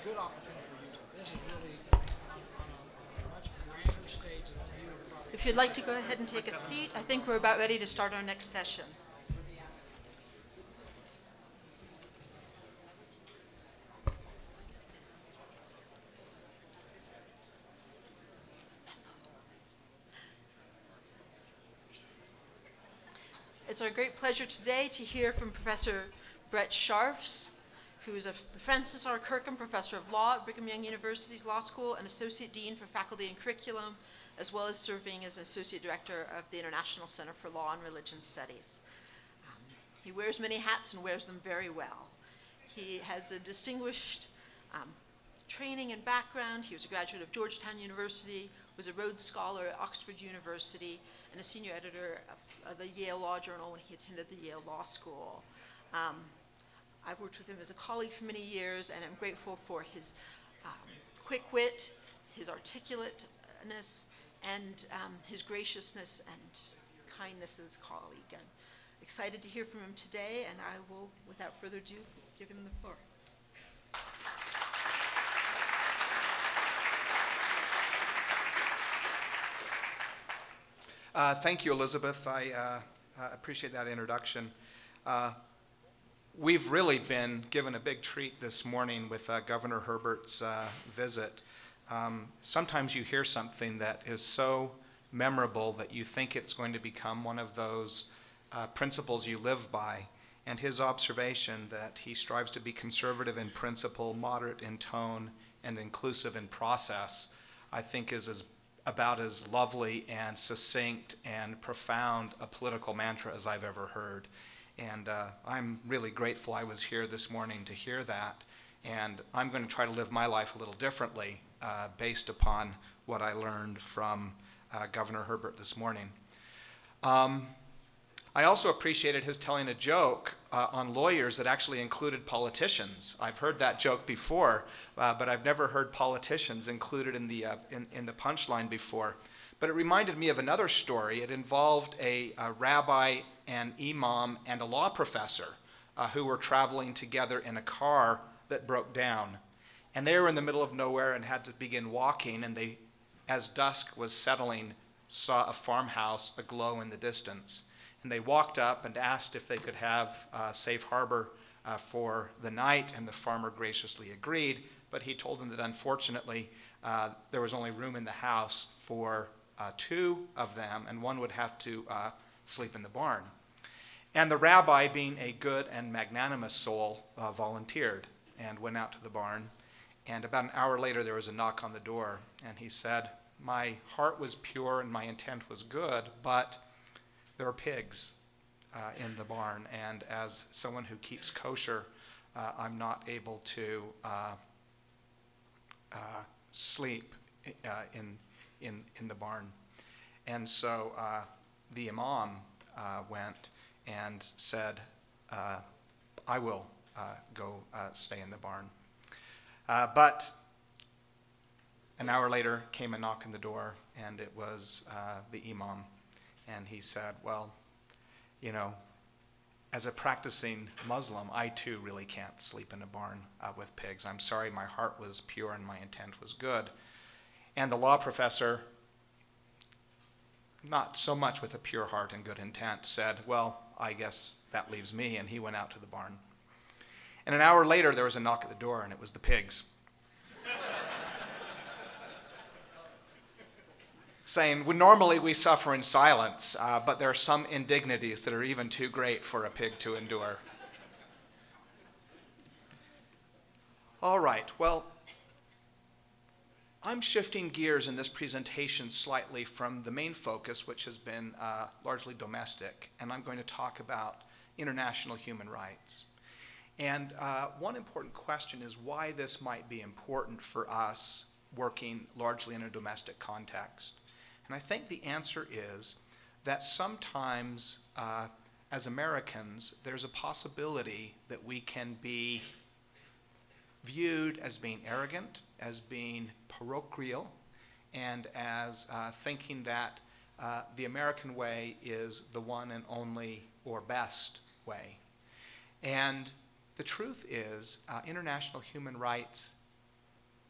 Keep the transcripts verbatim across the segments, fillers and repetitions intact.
good opportunity for you to. This is really on a, on a much grander stage than you have probably If you'd like to go ahead and take a seat, I think we're about ready to start our next session. It's our great pleasure today to hear from Professor Brett Scharfs, who is a, the Francis R. Kirkham Professor of Law at Brigham Young University's Law School and Associate Dean for Faculty and Curriculum, as well as serving as an Associate Director of the International Center for Law and Religion Studies. Um, he wears many hats and wears them very well. He has a distinguished um, training and background. He was a graduate of Georgetown University, was a Rhodes Scholar at Oxford University, and a senior editor of, of the Yale Law Journal when he attended the Yale Law School. Um, I've worked with him as a colleague for many years, and I'm grateful for his um, quick wit, his articulateness, and um, his graciousness and kindness as a colleague. I'm excited to hear from him today, and I will, without further ado, give him the floor. Uh, thank you, Elizabeth. I uh, uh, appreciate that introduction. Uh, we've really been given a big treat this morning with uh, Governor Herbert's uh, visit. Um, sometimes you hear something that is so memorable that you think it's going to become one of those uh, principles you live by. And his observation that he strives to be conservative in principle, moderate in tone, and inclusive in process, I think is as about as lovely and succinct and profound a political mantra as I've ever heard. And uh, I'm really grateful I was here this morning to hear that. And I'm going to try to live my life a little differently uh, based upon what I learned from uh, Governor Herbert this morning. Um, I also appreciated his telling a joke uh, on lawyers that actually included politicians. I've heard that joke before, uh, but I've never heard politicians included in the, uh, in, in the punchline before. But it reminded me of another story. It involved a, a rabbi, an imam, and a law professor uh, who were traveling together in a car that broke down. And they were in the middle of nowhere and had to begin walking, and they, as dusk was settling, saw a farmhouse aglow in the distance. And they walked up and asked if they could have uh, safe harbor uh, for the night, and the farmer graciously agreed, but he told them that unfortunately uh, there was only room in the house for uh, two of them, and one would have to uh, sleep in the barn. And the rabbi, being a good and magnanimous soul, uh, volunteered and went out to the barn. And about an hour later there was a knock on the door, and he said, "My heart was pure and my intent was good, but there are pigs uh, in the barn, and as someone who keeps kosher, uh, I'm not able to uh, uh, sleep uh, in, in, in the barn." And so uh, the imam uh, went and said, uh, "I will uh, go uh, stay in the barn." Uh, but an hour later came a knock on the door, and it was uh, the imam. And he said, "Well, you know, as a practicing Muslim, I too really can't sleep in a barn uh, with pigs. I'm sorry, my heart was pure and my intent was good." And the law professor, not so much with a pure heart and good intent, said, "Well, I guess that leaves me," and he went out to the barn. And an hour later, there was a knock at the door, and it was the pigs. Saying, well, normally we suffer in silence, uh, but there are some indignities that are even too great for a pig to endure. All right, well, I'm shifting gears in this presentation slightly from the main focus, which has been uh, largely domestic, and I'm going to talk about international human rights. And uh, one important question is why this might be important for us working largely in a domestic context. And I think the answer is that sometimes, uh, as Americans, there's a possibility that we can be viewed as being arrogant, as being parochial, and as uh, thinking that uh, the American way is the one and only or best way. And the truth is, uh, international human rights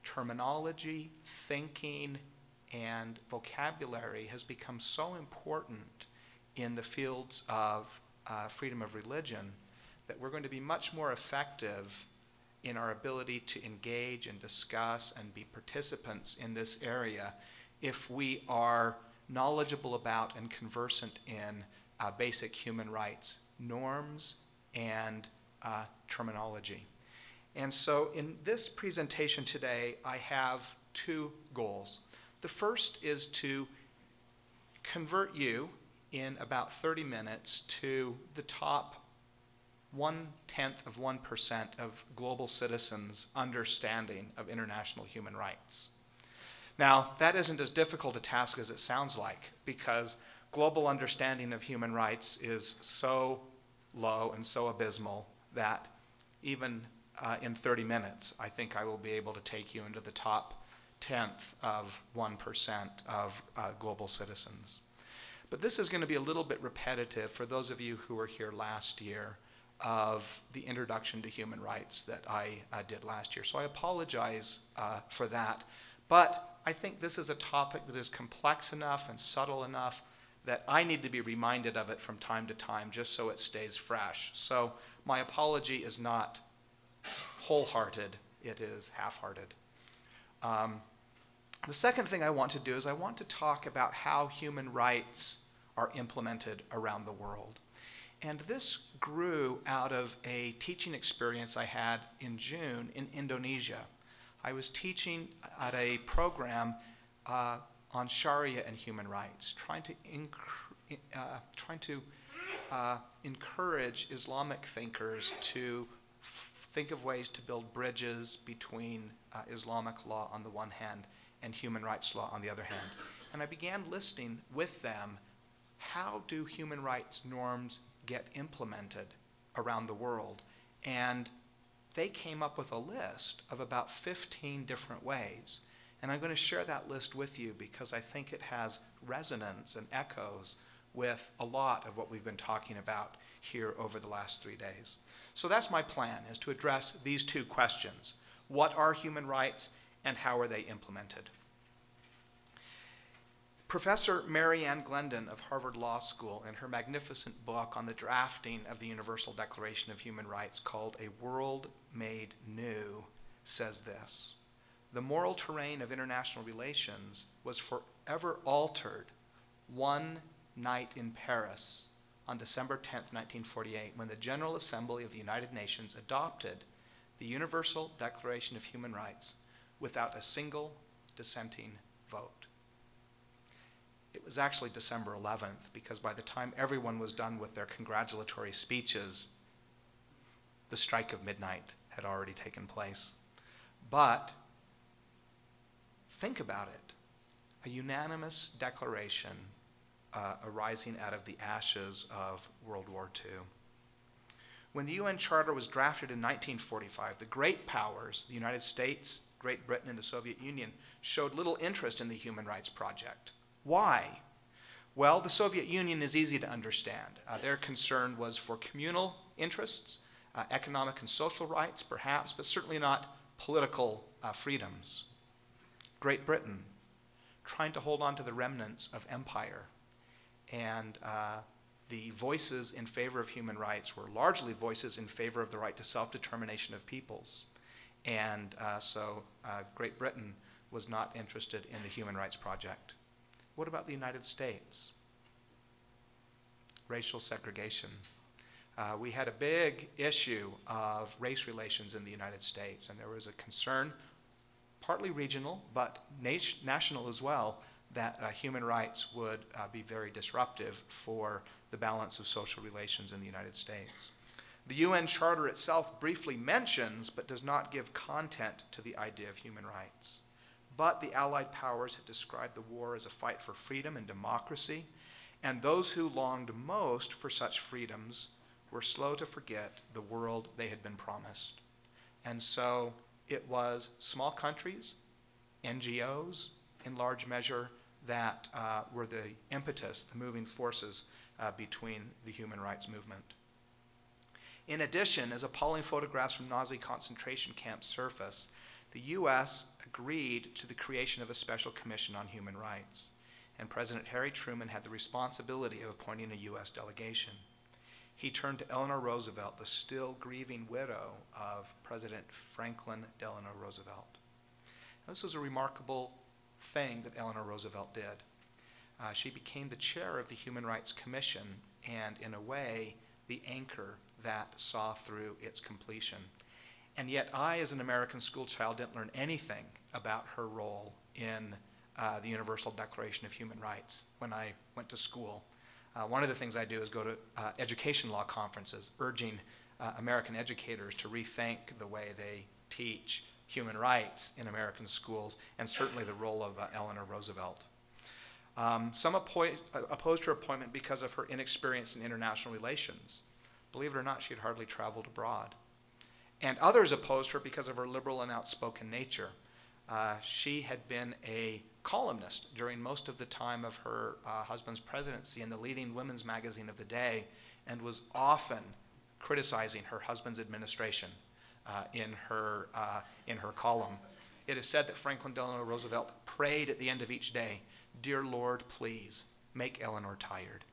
terminology, thinking, and vocabulary has become so important in the fields of uh, freedom of religion that we're going to be much more effective in our ability to engage and discuss and be participants in this area if we are knowledgeable about and conversant in uh, basic human rights norms and uh, terminology. And so in this presentation today, I have two goals. The first is to convert you in about thirty minutes to the top one-tenth of one percent of global citizens' understanding of international human rights. Now, that isn't as difficult a task as it sounds like, because global understanding of human rights is so low and so abysmal that even uh, in thirty minutes, I think I will be able to take you into the top tenth of one percent of uh, global citizens. But this is going to be a little bit repetitive for those of you who were here last year of the introduction to human rights that I uh, did last year. So I apologize uh, for that. But I think this is a topic that is complex enough and subtle enough that I need to be reminded of it from time to time just so it stays fresh. So my apology is not wholehearted, it is half-hearted. Um, the second thing I want to do is I want to talk about how human rights are implemented around the world. And this grew out of a teaching experience I had in June in Indonesia. I was teaching at a program uh, on Sharia and human rights, trying to, inc- uh, trying to uh, encourage Islamic thinkers to f- think of ways to build bridges between uh, Islamic law on the one hand and human rights law on the other hand. And I began listening with them, how do human rights norms get implemented around the world? And they came up with a list of about fifteen different ways. And I'm going to share that list with you because I think it has resonance and echoes with a lot of what we've been talking about here over the last three days. So that's my plan, is to address these two questions. What are human rights and how are they implemented? Professor Mary Ann Glendon of Harvard Law School, in her magnificent book on the drafting of the Universal Declaration of Human Rights called A World Made New, says this: the moral terrain of international relations was forever altered one night in Paris on December tenth, nineteen forty-eight, when the General Assembly of the United Nations adopted the Universal Declaration of Human Rights without a single dissenting vote. It was actually December eleventh, because by the time everyone was done with their congratulatory speeches, the strike of midnight had already taken place. But think about it, a unanimous declaration uh, arising out of the ashes of World War Two. When the U N Charter was drafted in nineteen forty-five, the great powers, the United States, Great Britain, and the Soviet Union, showed little interest in the Human Rights Project. Why? Well, the Soviet Union is easy to understand. Uh, their concern was for communal interests, uh, economic and social rights, perhaps, but certainly not political uh, freedoms. Great Britain, trying to hold on to the remnants of empire. And uh, the voices in favor of human rights were largely voices in favor of the right to self-determination of peoples. And uh, so uh, Great Britain was not interested in the Human Rights Project. What about the United States? Racial segregation. Uh, we had a big issue of race relations in the United States, and there was a concern, partly regional, but nat- national as well, that uh, human rights would uh, be very disruptive for the balance of social relations in the United States. The U N Charter itself briefly mentions, but does not give content to the idea of human rights. But the Allied powers had described the war as a fight for freedom and democracy, and those who longed most for such freedoms were slow to forget the world they had been promised. And so it was small countries, N G Os, in large measure, that uh, were the impetus, the moving forces uh, between the human rights movement. In addition, as appalling photographs from Nazi concentration camps surface, the U S agreed to the creation of a special commission on human rights, and President Harry Truman had the responsibility of appointing a U S delegation. He turned to Eleanor Roosevelt, the still grieving widow of President Franklin Delano Roosevelt. Now, this was a remarkable thing that Eleanor Roosevelt did. Uh, she became the chair of the Human Rights Commission and, in a way, the anchor that saw through its completion. And yet I, as an American schoolchild, didn't learn anything about her role in uh, the Universal Declaration of Human Rights when I went to school. Uh, one of the things I do is go to uh, education law conferences, urging uh, American educators to rethink the way they teach human rights in American schools, and certainly the role of uh, Eleanor Roosevelt. Um, some appoint, uh, opposed her appointment because of her inexperience in international relations. Believe it or not, she had hardly traveled abroad. And others opposed her because of her liberal and outspoken nature. Uh, she had been a columnist during most of the time of her uh, husband's presidency in the leading women's magazine of the day, and was often criticizing her husband's administration uh, in her, uh, in her column. It is said that Franklin Delano Roosevelt prayed at the end of each day, "Dear Lord, please make Eleanor tired."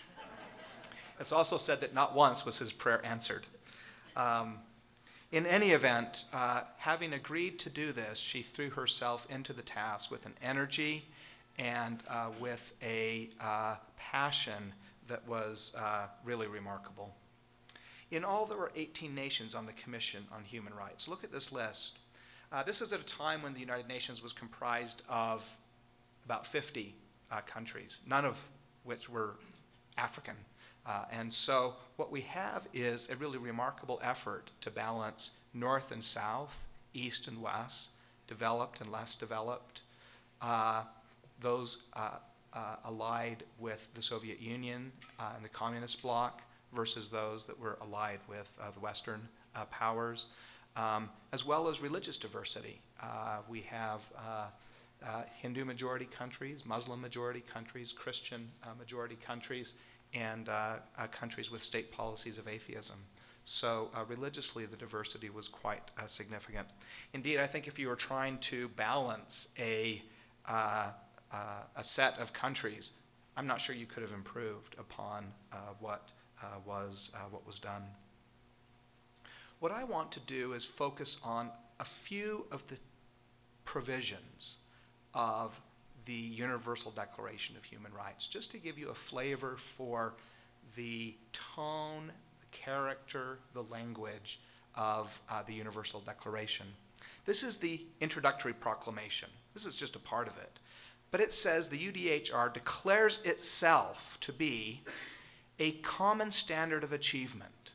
It's also said that not once was his prayer answered. Um, in any event, uh, having agreed to do this, she threw herself into the task with an energy and uh, with a uh, passion that was uh, really remarkable. In all, there were eighteen nations on the Commission on Human Rights. Look at this list. Uh, this is at a time when the United Nations was comprised of about fifty uh, countries, none of which were African. Uh, and so what we have is a really remarkable effort to balance North and South, East and West, developed and less developed, uh, those uh, uh, allied with the Soviet Union uh, and the communist bloc versus those that were allied with uh, the Western uh, powers, um, as well as religious diversity. Uh, we have uh, uh, Hindu majority countries, Muslim majority countries, Christian uh, majority countries, and uh, uh, countries with state policies of atheism. So uh, religiously, the diversity was quite uh, significant. Indeed, I think if you were trying to balance a, uh, uh, a set of countries, I'm not sure you could have improved upon uh, what, uh, was, uh, what was done. What I want to do is focus on a few of the provisions of the Universal Declaration of Human Rights, just to give you a flavor for the tone, the character, the language of uh, the Universal Declaration. This is the introductory proclamation. This is just a part of it. But it says the U D H R declares itself to be a common standard of achievement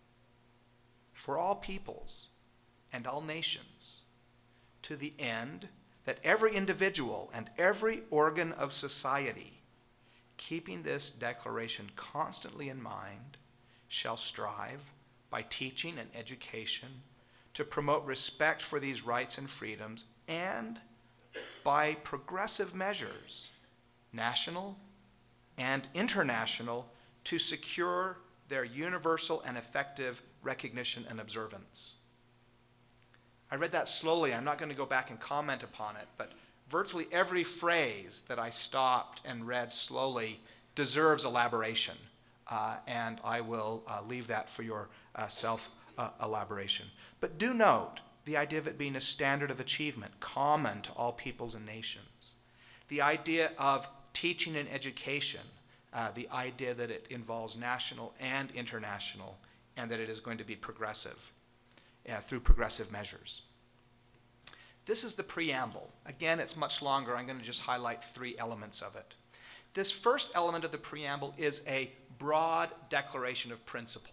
for all peoples and all nations, to the end that every individual and every organ of society, keeping this declaration constantly in mind, shall strive by teaching and education to promote respect for these rights and freedoms, and by progressive measures, national and international, to secure their universal and effective recognition and observance. I read that slowly. I'm not going to go back and comment upon it, but virtually every phrase that I stopped and read slowly deserves elaboration, uh, and I will uh, leave that for your uh, self-elaboration. Uh, but do note the idea of it being a standard of achievement, common to all peoples and nations. The idea of teaching and education, uh, the idea that it involves national and international, and that it is going to be progressive. Uh, through progressive measures. This is the preamble. Again, it's much longer. I'm going to just highlight three elements of it. This first element of the preamble is a broad declaration of principle.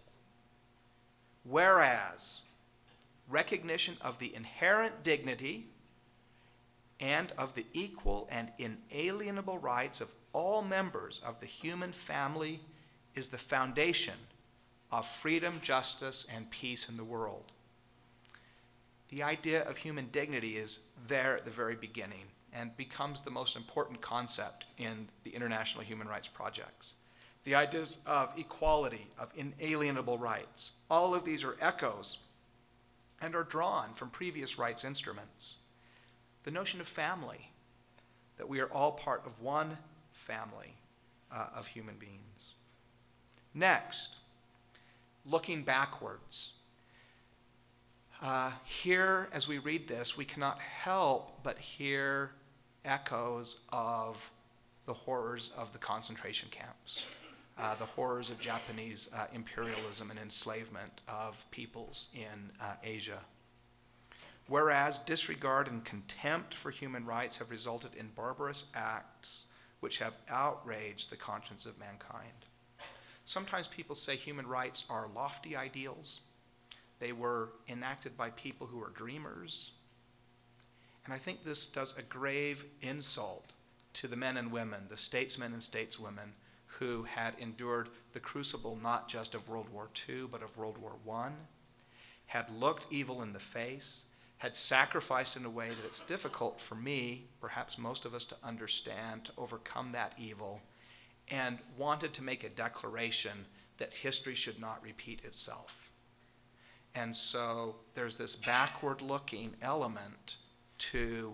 Whereas recognition of the inherent dignity and of the equal and inalienable rights of all members of the human family is the foundation of freedom, justice, and peace in the world. The idea of human dignity is there at the very beginning and becomes the most important concept in the international human rights projects. The ideas of equality, of inalienable rights, all of these are echoes and are drawn from previous rights instruments. The notion of family, that we are all part of one family uh, of human beings. Next, looking backwards. Uh, here, as we read this, we cannot help but hear echoes of the horrors of the concentration camps, uh, the horrors of Japanese uh, imperialism and enslavement of peoples in uh, Asia. Whereas disregard and contempt for human rights have resulted in barbarous acts which have outraged the conscience of mankind. Sometimes people say human rights are lofty ideals. They were enacted by people who are dreamers. And I think this does a grave insult to the men and women, the statesmen and stateswomen, who had endured the crucible not just of World War Two, but of World War One, had looked evil in the face, had sacrificed in a way that it's difficult for me, perhaps most of us, to understand, to overcome that evil, and wanted to make a declaration that history should not repeat itself. And so there's this backward-looking element to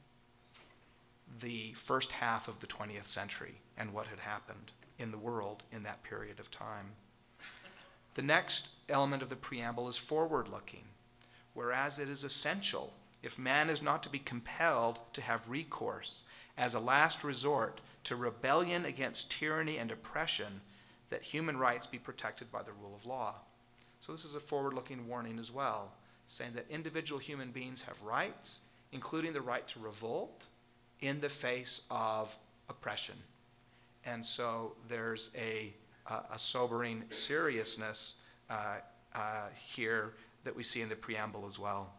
the first half of the twentieth century and what had happened in the world in that period of time. The next element of the preamble is forward-looking. Whereas it is essential, if man is not to be compelled to have recourse as a last resort to rebellion against tyranny and oppression, that human rights be protected by the rule of law. So this is a forward-looking warning as well, saying that individual human beings have rights, including the right to revolt in the face of oppression. And so there's a, uh, a sobering seriousness uh, uh, here that we see in the preamble as well.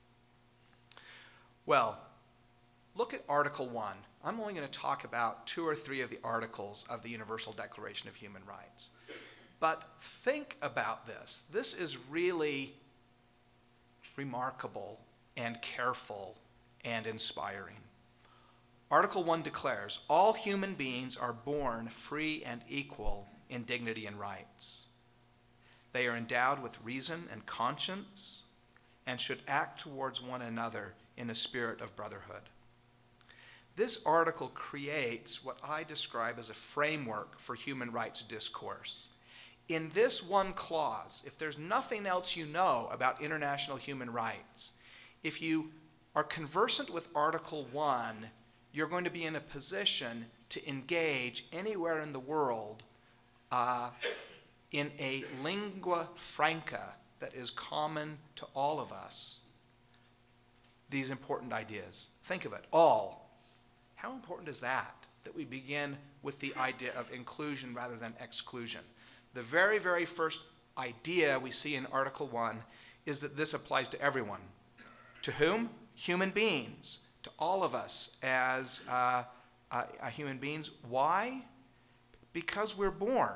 Well, look at Article one. I'm only going to talk about two or three of the articles of the Universal Declaration of Human Rights. But think about this. This is really remarkable and careful and inspiring. Article one declares, all human beings are born free and equal in dignity and rights. They are endowed with reason and conscience and should act towards one another in a spirit of brotherhood. This article creates what I describe as a framework for human rights discourse. In this one clause, if there's nothing else you know about international human rights, if you are conversant with Article one, you're going to be in a position to engage anywhere in the world uh, in a lingua franca that is common to all of us, these important ideas. Think of it, all. How important is that, that we begin with the idea of inclusion rather than exclusion? The very, very first idea we see in Article one is that this applies to everyone. To whom? Human beings. To all of us as uh, uh, human beings. Why? Because we're born.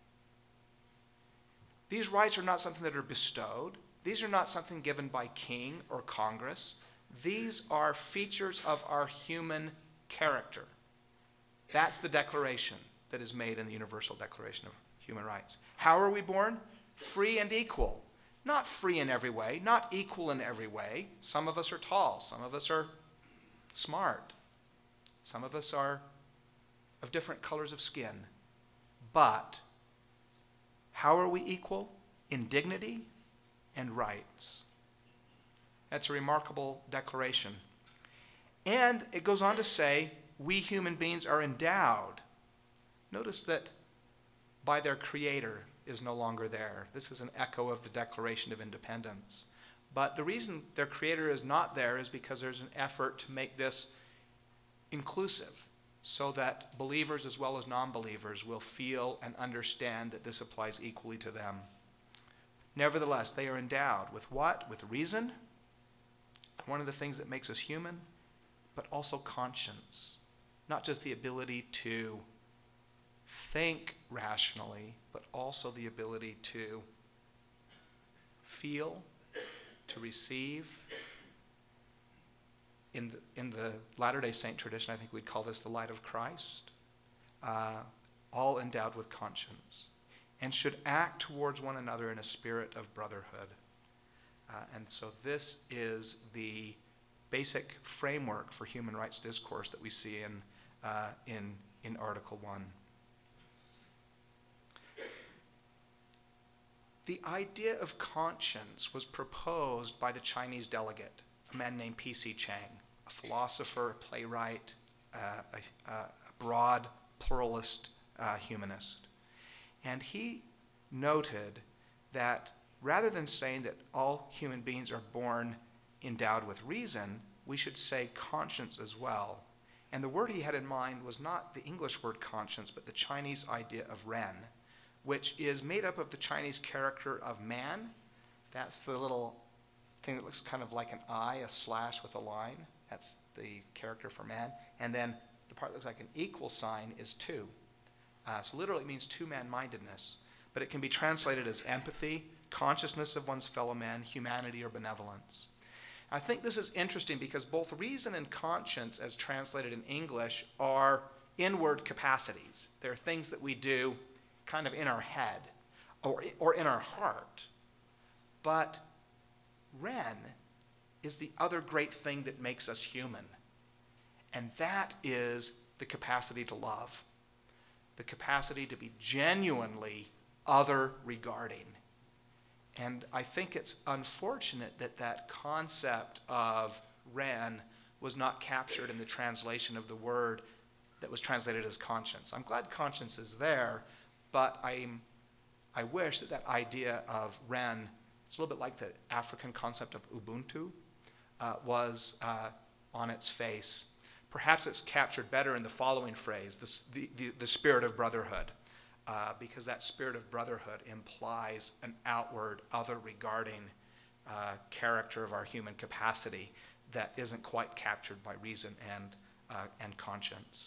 These rights are not something that are bestowed. These are not something given by king or Congress. These are features of our human character. That's the declaration that is made in the Universal Declaration of Human Rights. How are we born? Free and equal. Not free in every way, not equal in every way. Some of us are tall, some of us are smart, some of us are of different colors of skin. But how are we equal? In dignity and rights. That's a remarkable declaration. And it goes on to say, we human beings are endowed. Notice that by their creator is no longer there. This is an echo of the Declaration of Independence. But the reason their creator is not there is because there's an effort to make this inclusive, so that believers as well as non-believers will feel and understand that this applies equally to them. Nevertheless, they are endowed with what? With reason, one of the things that makes us human, but also conscience. Not just the ability to think rationally, but also the ability to feel, to receive. In the, in the Latter-day Saint tradition, I think we'd call this the light of Christ, uh, all endowed with conscience, and should act towards one another in a spirit of brotherhood. Uh, and And so this is the basic framework for human rights discourse that we see in, uh, in, in Article one. The idea of conscience was proposed by the Chinese delegate, a man named P C Chang, a philosopher, a playwright, uh, a, a broad pluralist uh, humanist. And he noted that rather than saying that all human beings are born endowed with reason, we should say conscience as well. And the word he had in mind was not the English word conscience, but the Chinese idea of ren, which is made up of the Chinese character of man. That's the little thing that looks kind of like an eye, a slash with a line. That's the character for man. And then the part that looks like an equal sign is two. Uh, so literally it means two-man-mindedness. But it can be translated as empathy, consciousness of one's fellow man, humanity, or benevolence. I think this is interesting because both reason and conscience, as translated in English, are inward capacities. They're things that we do kind of in our head or, or in our heart. But ren is the other great thing that makes us human. And that is the capacity to love, the capacity to be genuinely other-regarding. And I think it's unfortunate that that concept of ren was not captured in the translation of the word that was translated as conscience. I'm glad conscience is there, but I'm, I wish that that idea of ren, it's a little bit like the African concept of Ubuntu, uh, was uh, on its face. Perhaps it's captured better in the following phrase, the, the, the, the spirit of brotherhood. Uh, because that spirit of brotherhood implies an outward, other-regarding uh, character of our human capacity that isn't quite captured by reason and, uh, and conscience.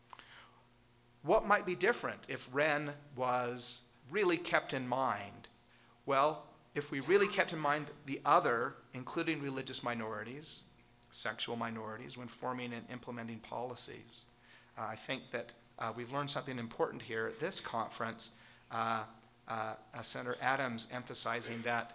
What might be different if ren was really kept in mind? Well, if we really kept in mind the other, including religious minorities, sexual minorities, when forming and implementing policies, uh, I think that Uh, we've learned something important here at this conference. Uh, uh, uh, Senator Adams emphasizing that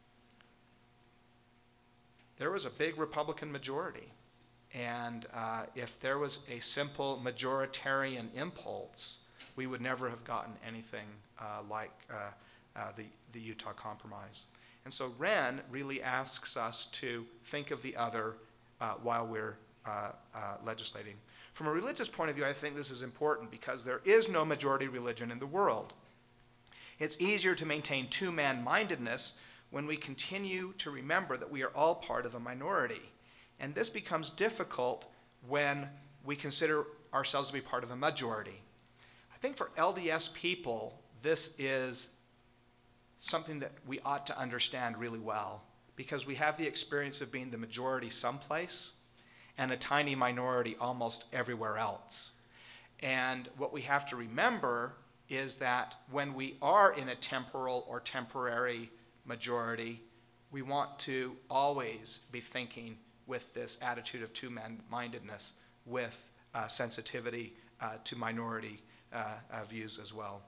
there was a big Republican majority. And uh, if there was a simple majoritarian impulse, we would never have gotten anything uh, like uh, uh, the, the Utah Compromise. And so ren really asks us to think of the other uh, while we're uh, uh, legislating. From a religious point of view, I think this is important because there is no majority religion in the world. It's easier to maintain two-man-mindedness when we continue to remember that we are all part of a minority. And this becomes difficult when we consider ourselves to be part of a majority. I think for L D S people, this is something that we ought to understand really well because we have the experience of being the majority someplace and a tiny minority almost everywhere else. And what we have to remember is that when we are in a temporal or temporary majority, we want to always be thinking with this attitude of two-mindedness, with uh, sensitivity uh, to minority uh, uh, views as well.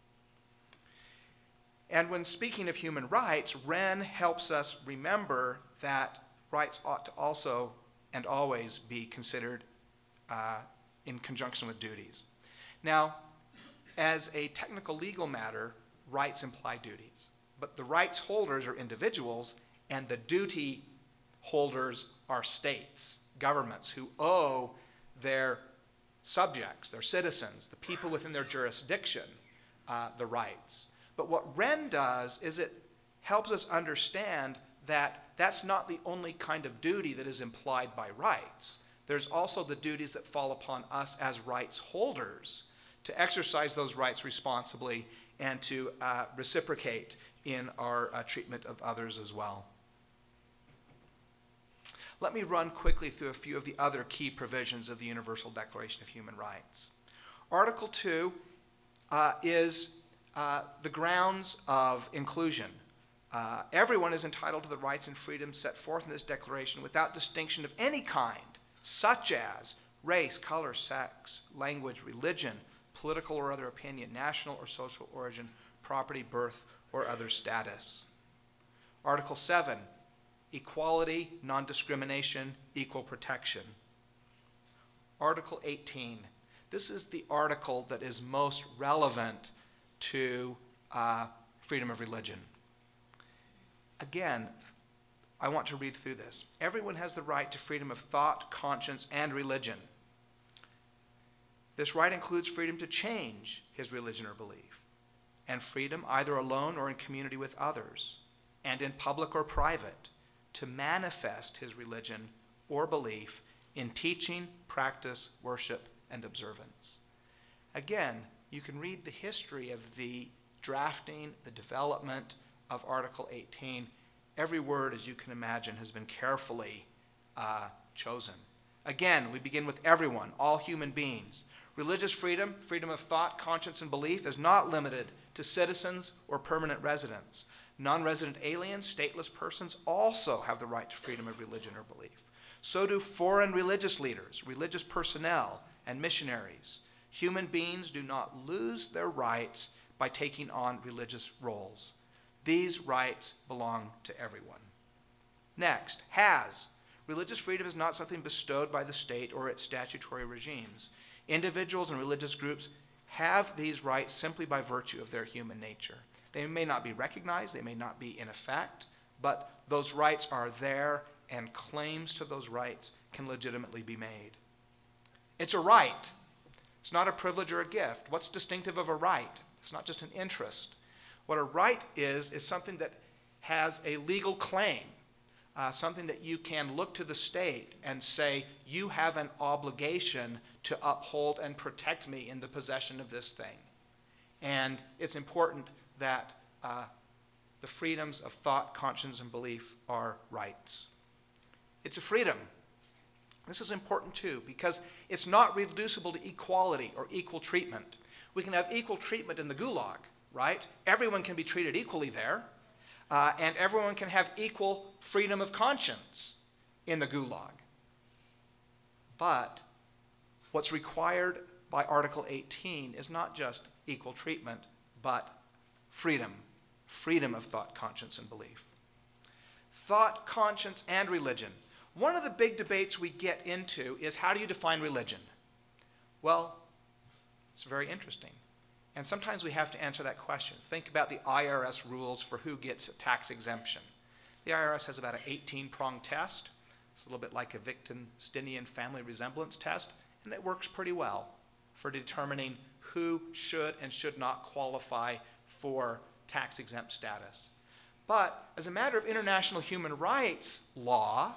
And when speaking of human rights, ren helps us remember that rights ought to also and always be considered uh, in conjunction with duties. Now, as a technical legal matter, rights imply duties. But the rights holders are individuals, and the duty holders are states, governments, who owe their subjects, their citizens, the people within their jurisdiction, uh, the rights. But what ren does is it helps us understand that that's not the only kind of duty that is implied by rights. There's also the duties that fall upon us as rights holders to exercise those rights responsibly and to uh, reciprocate in our uh, treatment of others as well. Let me run quickly through a few of the other key provisions of the Universal Declaration of Human Rights. Article two uh, is uh, the grounds of inclusion. Uh, everyone is entitled to the rights and freedoms set forth in this declaration without distinction of any kind, such as race, color, sex, language, religion, political or other opinion, national or social origin, property, birth, or other status. Article seven equality, non-discrimination, equal protection. Article eighteen. This is the article that is most relevant to uh, freedom of religion. Again, I want to read through this. Everyone has the right to freedom of thought, conscience, and religion. This right includes freedom to change his religion or belief, and freedom, either alone or in community with others, and in public or private, to manifest his religion or belief in teaching, practice, worship, and observance. Again, you can read the history of the drafting, the development of Article eighteen. Every word, as you can imagine, has been carefully uh, chosen. Again, we begin with everyone, all human beings. Religious freedom, freedom of thought, conscience, and belief is not limited to citizens or permanent residents. Non-resident aliens, stateless persons also have the right to freedom of religion or belief. So do foreign religious leaders, religious personnel, and missionaries. Human beings do not lose their rights by taking on religious roles. These rights belong to everyone. Next, has. Religious freedom is not something bestowed by the state or its statutory regimes. Individuals and religious groups have these rights simply by virtue of their human nature. They may not be recognized, they may not be in effect, but those rights are there, and claims to those rights can legitimately be made. It's a right. It's not a privilege or a gift. What's distinctive of a right? It's not just an interest. What a right is, is something that has a legal claim, uh, something that you can look to the state and say, you have an obligation to uphold and protect me in the possession of this thing. And it's important that uh, the freedoms of thought, conscience, and belief are rights. It's a freedom. This is important too, because it's not reducible to equality or equal treatment. We can have equal treatment in the gulag, right? Everyone can be treated equally there, uh, and everyone can have equal freedom of conscience in the gulag. But what's required by Article eighteen is not just equal treatment, but freedom, freedom of thought, conscience, and belief. Thought, conscience, and religion. One of the big debates we get into is, how do you define religion? Well, it's very interesting. And sometimes we have to answer that question. Think about the I R S rules for who gets a tax exemption. The I R S has about an eighteen-prong test. It's a little bit like a Wittgensteinian family resemblance test, and it works pretty well for determining who should and should not qualify for tax-exempt status. But as a matter of international human rights law,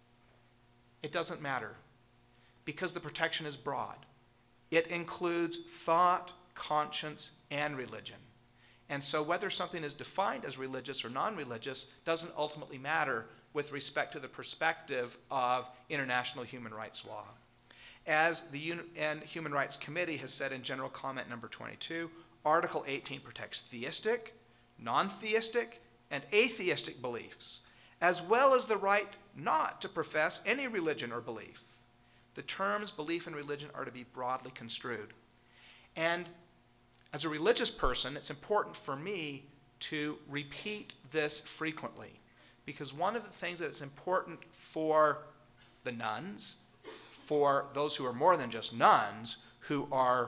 it doesn't matter, because the protection is broad. It includes thought, conscience, and religion. And so whether something is defined as religious or non-religious doesn't ultimately matter with respect to the perspective of international human rights law. As the U N Human Rights Committee has said in General Comment number twenty-two, Article eighteen protects theistic, non-theistic, and atheistic beliefs, as well as the right not to profess any religion or belief. The terms belief and religion are to be broadly construed. And as a religious person, it's important for me to repeat this frequently, because one of the things that is important for the nuns, for those who are more than just nuns, who are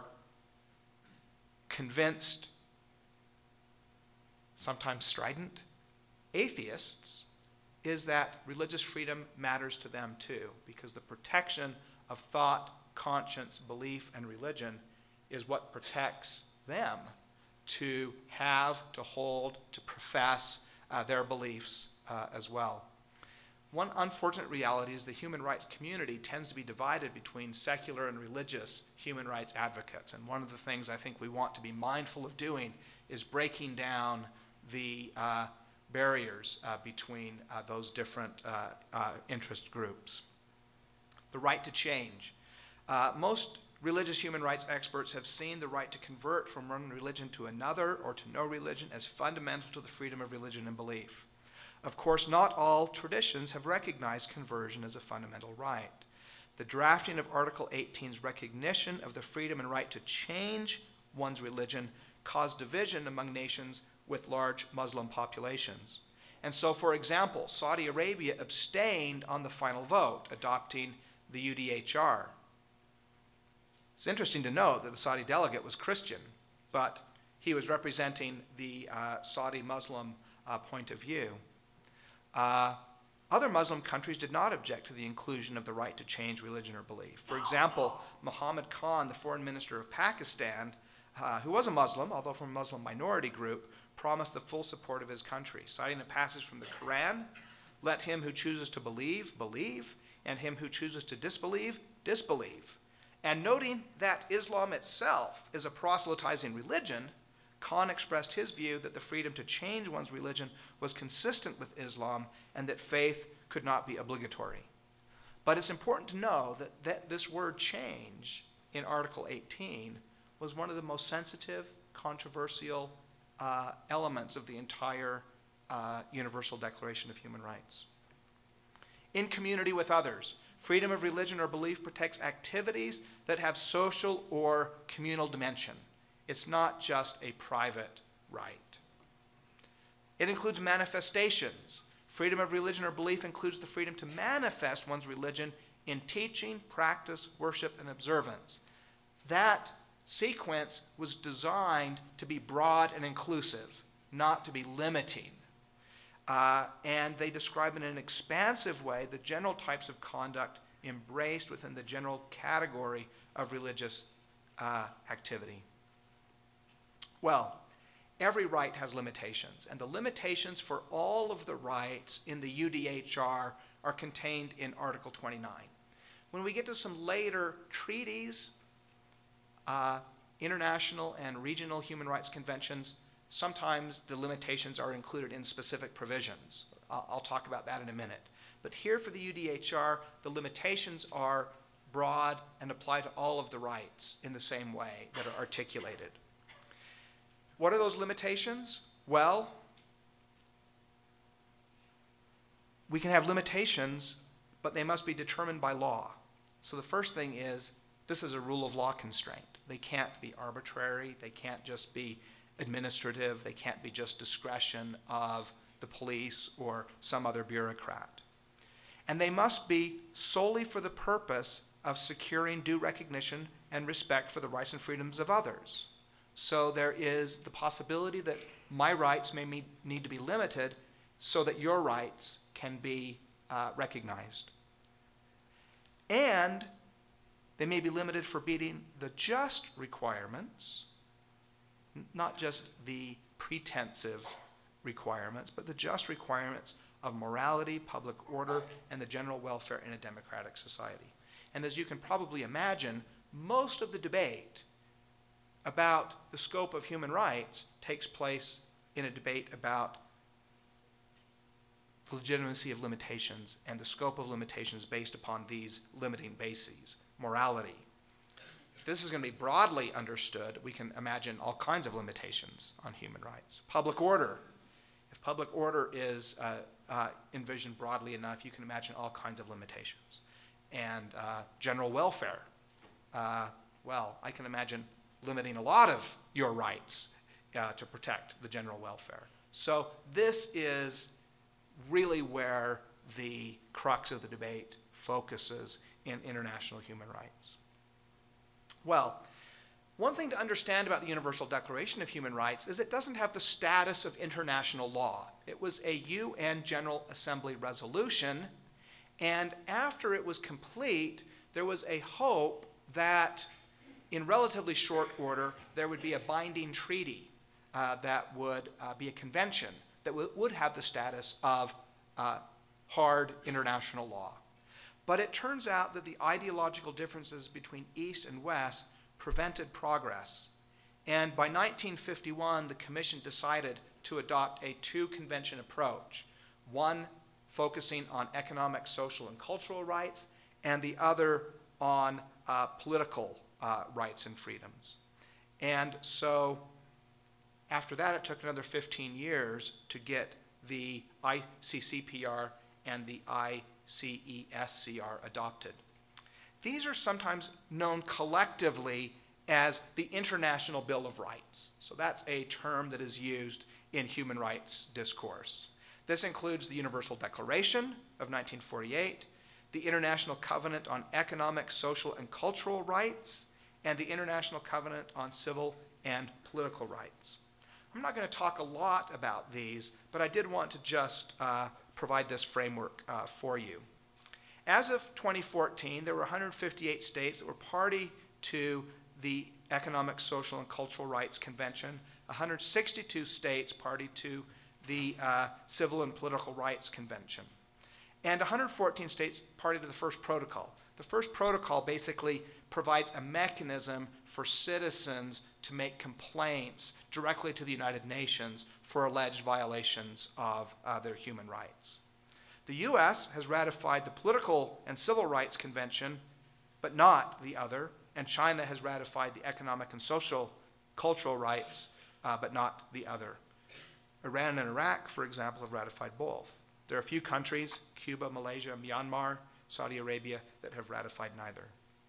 convinced, sometimes strident, atheists, is that religious freedom matters to them too, because the protection of thought, conscience, belief, and religion is what protects them to have, to hold, to profess uh, their beliefs uh, as well. One unfortunate reality is the human rights community tends to be divided between secular and religious human rights advocates. And one of the things I think we want to be mindful of doing is breaking down the uh, barriers uh, between uh, those different uh, uh, interest groups. The right to change. Uh, most religious human rights experts have seen the right to convert from one religion to another or to no religion as fundamental to the freedom of religion and belief. Of course, not all traditions have recognized conversion as a fundamental right. The drafting of Article eighteen's recognition of the freedom and right to change one's religion caused division among nations with large Muslim populations. And so, for example, Saudi Arabia abstained on the final vote, adopting the U D H R. It's interesting to note that the Saudi delegate was Christian, but he was representing the uh, Saudi Muslim uh, point of view. Uh, other Muslim countries did not object to the inclusion of the right to change religion or belief. For example, Muhammad Khan, the foreign minister of Pakistan, uh, who was a Muslim, although from a Muslim minority group, promised the full support of his country, citing a passage from the Quran, "Let him who chooses to believe, believe, and him who chooses to disbelieve, disbelieve." And noting that Islam itself is a proselytizing religion, Khan expressed his view that the freedom to change one's religion was consistent with Islam and that faith could not be obligatory. But it's important to know that, that this word change in Article eighteen was one of the most sensitive, controversial uh, elements of the entire uh, Universal Declaration of Human Rights. In community with others, freedom of religion or belief protects activities that have social or communal dimension. It's not just a private right. It includes manifestations. Freedom of religion or belief includes the freedom to manifest one's religion in teaching, practice, worship, and observance. That sequence was designed to be broad and inclusive, not to be limiting. Uh, and they describe in an expansive way the general types of conduct embraced within the general category of religious uh, activity. Well, every right has limitations, and the limitations for all of the rights in the U D H R are contained in Article twenty-nine. When we get to some later treaties, uh, international and regional human rights conventions, sometimes the limitations are included in specific provisions. I'll, I'll talk about that in a minute. But here for the U D H R, the limitations are broad and apply to all of the rights in the same way that are articulated. What are those limitations? Well, we can have limitations, but they must be determined by law. So the first thing is, this is a rule of law constraint. They can't be arbitrary. They can't just be administrative. They can't be just discretion of the police or some other bureaucrat. And they must be solely for the purpose of securing due recognition and respect for the rights and freedoms of others. So there is the possibility that my rights may me- need to be limited so that your rights can be uh, recognized. And they may be limited for meeting the just requirements, n- not just the pretensive requirements, but the just requirements of morality, public order, and the general welfare in a democratic society. And as you can probably imagine, most of the debate about the scope of human rights takes place in a debate about the legitimacy of limitations and the scope of limitations based upon these limiting bases. Morality. If this is going to be broadly understood, we can imagine all kinds of limitations on human rights. Public order. If public order is uh, uh, envisioned broadly enough, you can imagine all kinds of limitations. And uh, general welfare. Uh, well, I can imagine limiting a lot of your rights uh, to protect the general welfare. So this is really where the crux of the debate focuses in international human rights. Well, one thing to understand about the Universal Declaration of Human Rights is it doesn't have the status of international law. It was a U N General Assembly resolution, and after it was complete, there was a hope that in relatively short order, there would be a binding treaty uh, that would uh, be a convention that w- would have the status of uh, hard international law. But it turns out that the ideological differences between East and West prevented progress. And by nineteen fifty-one, the Commission decided to adopt a two-convention approach, one focusing on economic, social, and cultural rights, and the other on uh, political uh, rights and freedoms. And so after that, it took another fifteen years to get the I C C P R and the I C E S C R adopted. These are sometimes known collectively as the International Bill of Rights. So that's a term that is used in human rights discourse. This includes the Universal Declaration of nineteen forty-eight, the International Covenant on Economic, Social, and Cultural Rights, and the International Covenant on Civil and Political Rights. I'm not going to talk a lot about these, but I did want to just uh, provide this framework uh, for you. As of twenty fourteen, there were one hundred fifty-eight states that were party to the Economic, Social, and Cultural Rights Convention, one hundred sixty-two states party to the uh, Civil and Political Rights Convention, and one hundred fourteen states party to the first protocol. The first protocol basically provides a mechanism for citizens to make complaints directly to the United Nations for alleged violations of uh, their human rights. The U S has ratified the Political and Civil Rights Convention, but not the other, and China has ratified the Economic and Social Cultural Rights, uh, but not the other. Iran and Iraq, for example, have ratified both. There are a few countries, Cuba, Malaysia, Myanmar, Saudi Arabia, that have ratified neither.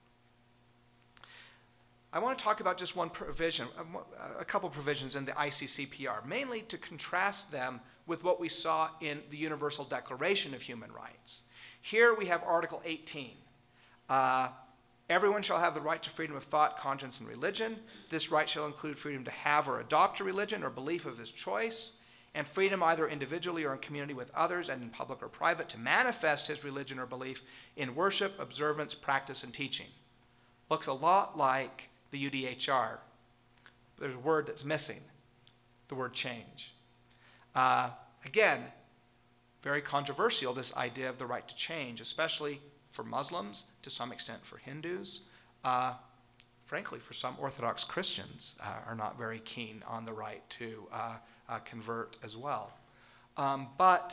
I want to talk about just one provision, a couple provisions in the I C C P R, mainly to contrast them with what we saw in the Universal Declaration of Human Rights. Here we have Article eighteen. Uh, Everyone shall have the right to freedom of thought, conscience, and religion. This right shall include freedom to have or adopt a religion or belief of his choice, and freedom either individually or in community with others and in public or private to manifest his religion or belief in worship, observance, practice, and teaching. Looks a lot like the U D H R. There's a word that's missing, the word change. Uh, again, very controversial, this idea of the right to change, especially for Muslims, to some extent for Hindus. Uh, frankly, for some Orthodox Christians uh, are not very keen on the right to uh, uh, convert as well. Um, but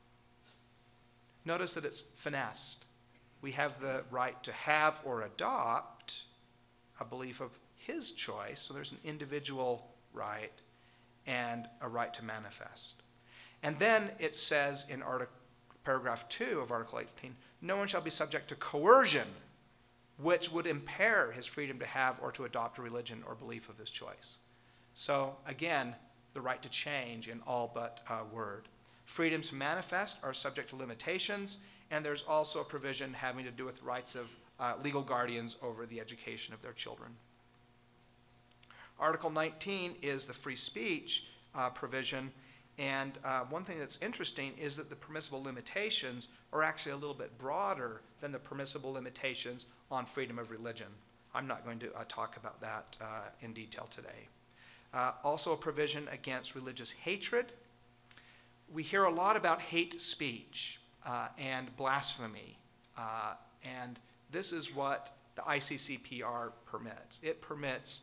notice that it's finessed. We have the right to have or adopt a belief of his choice, so there's an individual right and a right to manifest. And then it says in article, paragraph two of Article eighteen, no one shall be subject to coercion, which would impair his freedom to have or to adopt a religion or belief of his choice. So again, the right to change in all but a word. Freedoms to manifest are subject to limitations, and there's also a provision having to do with the rights of uh, legal guardians over the education of their children. Article nineteen is the free speech uh, provision, and uh, one thing that's interesting is that the permissible limitations are actually a little bit broader than the permissible limitations on freedom of religion. I'm not going to uh, talk about that uh, in detail today. Uh, also a provision against religious hatred. We hear a lot about hate speech uh, and blasphemy, uh, and this is what the I C C P R permits. It permits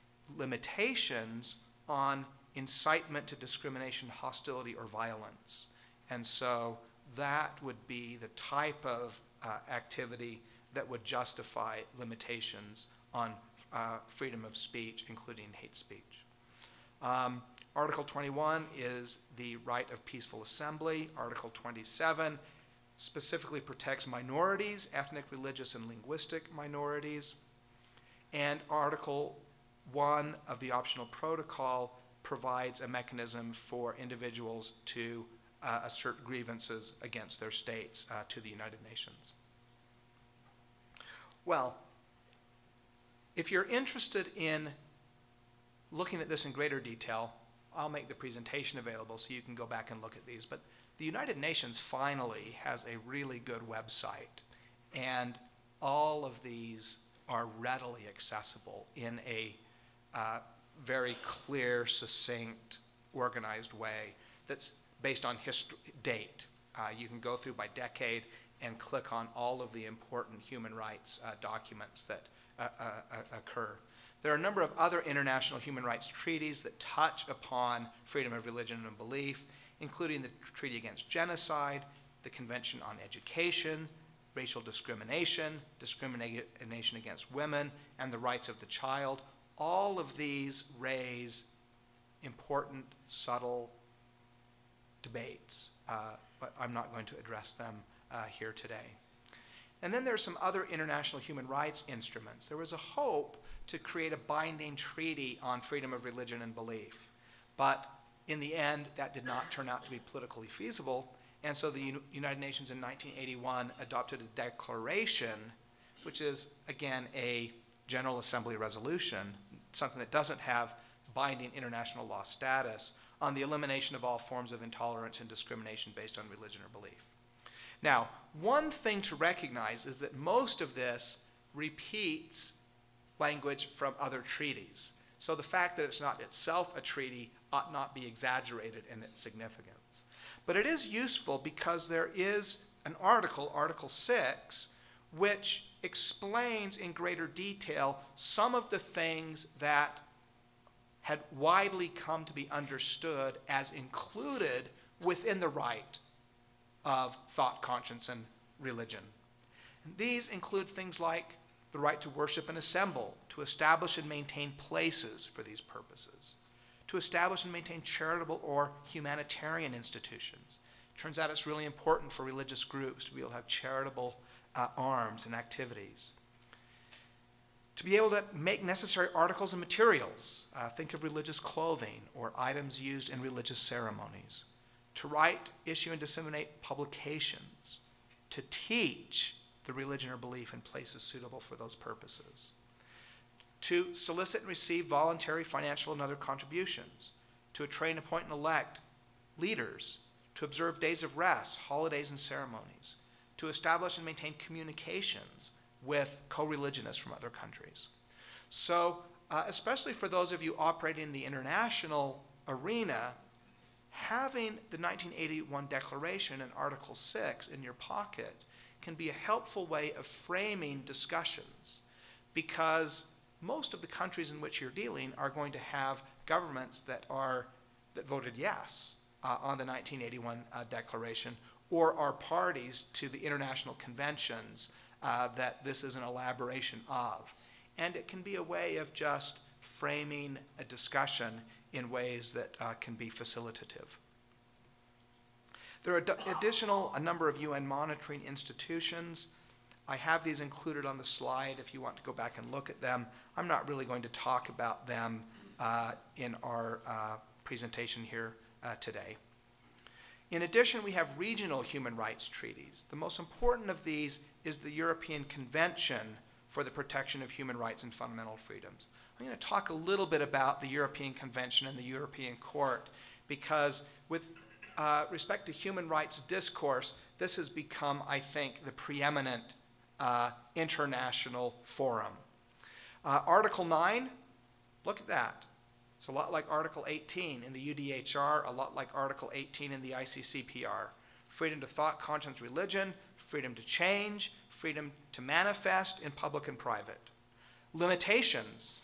limitations on incitement to discrimination, hostility, or violence. And so that would be the type of uh, activity that would justify limitations on uh, freedom of speech, including hate speech. Um, Article twenty-one is the right of peaceful assembly. Article twenty-seven specifically protects minorities, ethnic, religious, and linguistic minorities. And Article one of the optional protocol provides a mechanism for individuals to uh, assert grievances against their states uh, to the United Nations. Well, if you're interested in looking at this in greater detail, I'll make the presentation available so you can go back and look at these. But the United Nations finally has a really good website, and all of these are readily accessible in a uh, very clear, succinct, organized way that's based on hist- date. Uh, you can go through by decade and click on all of the important human rights uh, documents that uh, uh, uh, occur. There are a number of other international human rights treaties that touch upon freedom of religion and belief, including the Treaty Against Genocide, the Convention on Education, racial discrimination, discrimination against women, and the rights of the child. All of these raise important, subtle debates, uh, but I'm not going to address them uh, here today. And then there are some other international human rights instruments. There was a hope to create a binding treaty on freedom of religion and belief, but in the end, that did not turn out to be politically feasible, and so the U- United Nations in nineteen eighty-one adopted a declaration, which is, again, a General Assembly resolution, something that doesn't have binding international law status, on the elimination of all forms of intolerance and discrimination based on religion or belief. Now, one thing to recognize is that most of this repeats language from other treaties. So the fact that it's not itself a treaty ought not be exaggerated in its significance. But it is useful because there is an article, Article six, which explains in greater detail some of the things that had widely come to be understood as included within the right of thought, conscience, and religion. And these include things like the right to worship and assemble, to establish and maintain places for these purposes, to establish and maintain charitable or humanitarian institutions. Turns out it's really important for religious groups to be able to have charitable uh, arms and activities. To be able to make necessary articles and materials, uh, think of religious clothing or items used in religious ceremonies. To write, issue, and disseminate publications. To teach the religion or belief in places suitable for those purposes. To solicit and receive voluntary financial and other contributions. To train, appoint, and elect leaders. To observe days of rest, holidays, and ceremonies. To establish and maintain communications with co-religionists from other countries. So, uh, especially for those of you operating in the international arena, having the nineteen eighty-one Declaration in Article six in your pocket can be a helpful way of framing discussions, because most of the countries in which you're dealing are going to have governments that are that voted yes uh, on the nineteen eighty-one uh, Declaration, or are parties to the international conventions uh, that this is an elaboration of. And it can be a way of just framing a discussion in ways that uh, can be facilitative. There are ad- additional, a number of U N monitoring institutions. I have these included on the slide if you want to go back and look at them. I'm not really going to talk about them uh, in our uh, presentation here uh, today. In addition, we have regional human rights treaties. The most important of these is the European Convention for the Protection of Human Rights and Fundamental Freedoms. I'm going to talk a little bit about the European Convention and the European Court, because with uh, respect to human rights discourse, this has become, I think, the preeminent uh, international forum. Uh, Article nine, look at that. It's a lot like Article eighteen in the U D H R, a lot like Article eighteen in the I C C P R. Freedom to thought, conscience, religion, freedom to change, freedom to manifest in public and private. Limitations,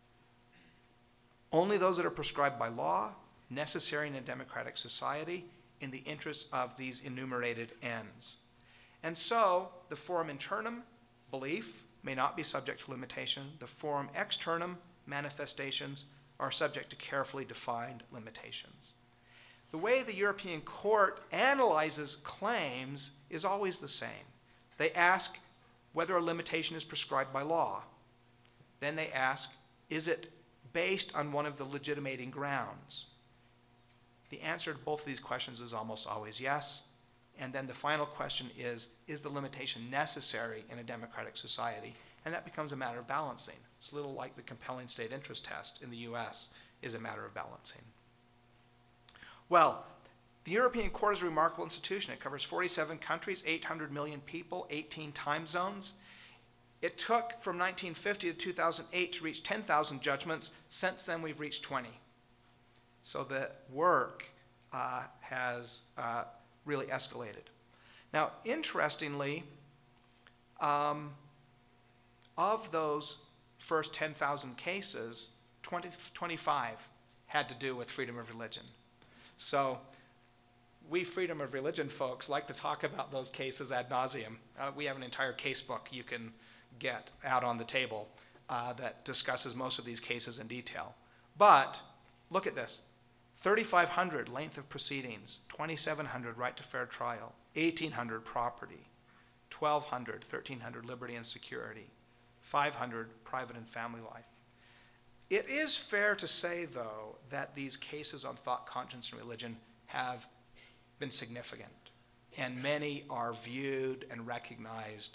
only those that are prescribed by law, necessary in a democratic society, in the interest of these enumerated ends. And so, the forum internum, belief, may not be subject to limitation. The forum externum, manifestations, are subject to carefully defined limitations. The way the European Court analyzes claims is always the same. They ask whether a limitation is prescribed by law. Then they ask, is it based on one of the legitimating grounds? The answer to both of these questions is almost always yes. And then the final question is, is the limitation necessary in a democratic society? And that becomes a matter of balancing. It's a little like the compelling state interest test in the U S is a matter of balancing. Well, the European Court is a remarkable institution. It covers forty-seven countries, eight hundred million people, eighteen time zones. It took from nineteen fifty to two thousand eight to reach ten thousand judgments. Since then, we've reached twenty. So the work uh, has uh, really escalated. Now, interestingly, um, of those first ten thousand cases, twenty, twenty-five had to do with freedom of religion. So we freedom of religion folks like to talk about those cases ad nauseum. Uh, we have an entire case book you can get out on the table uh, that discusses most of these cases in detail. But look at this. thirty-five hundred length of proceedings, twenty-seven hundred right to fair trial, eighteen hundred property, twelve hundred, thirteen hundred liberty and security, five hundred private and family life. It is fair to say, though, that these cases on thought, conscience, and religion have been significant, and many are viewed and recognized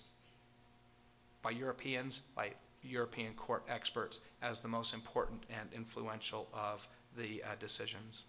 by Europeans, by European court experts, as the most important and influential of the uh, decisions.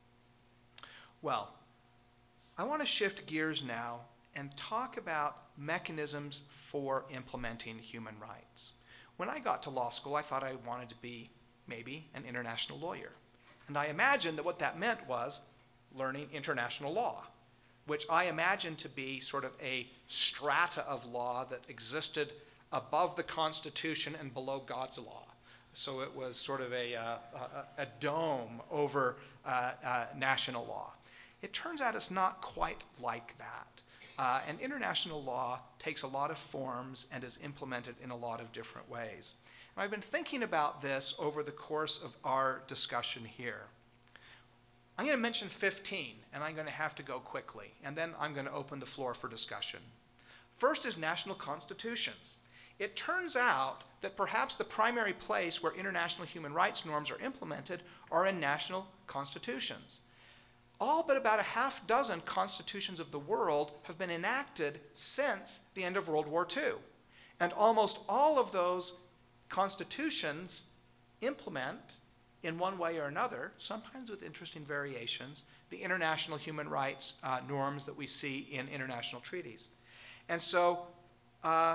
Well, I want to shift gears now and talk about mechanisms for implementing human rights. When I got to law school, I thought I wanted to be maybe an international lawyer. And I imagined that what that meant was learning international law, which I imagined to be sort of a strata of law that existed above the Constitution and below God's law. So it was sort of a, uh, a, a dome over uh, uh, national law. It turns out it's not quite like that. Uh, and international law takes a lot of forms and is implemented in a lot of different ways. And I've been thinking about this over the course of our discussion here. I'm going to mention fifteen, and I'm going to have to go quickly, and then I'm going to open the floor for discussion. First is national constitutions. It turns out that perhaps the primary place where international human rights norms are implemented are in national constitutions. All but about a half dozen constitutions of the world have been enacted since the end of World War Two. And almost all of those constitutions implement, in one way or another, sometimes with interesting variations, the international human rights uh, norms that we see in international treaties. And so uh,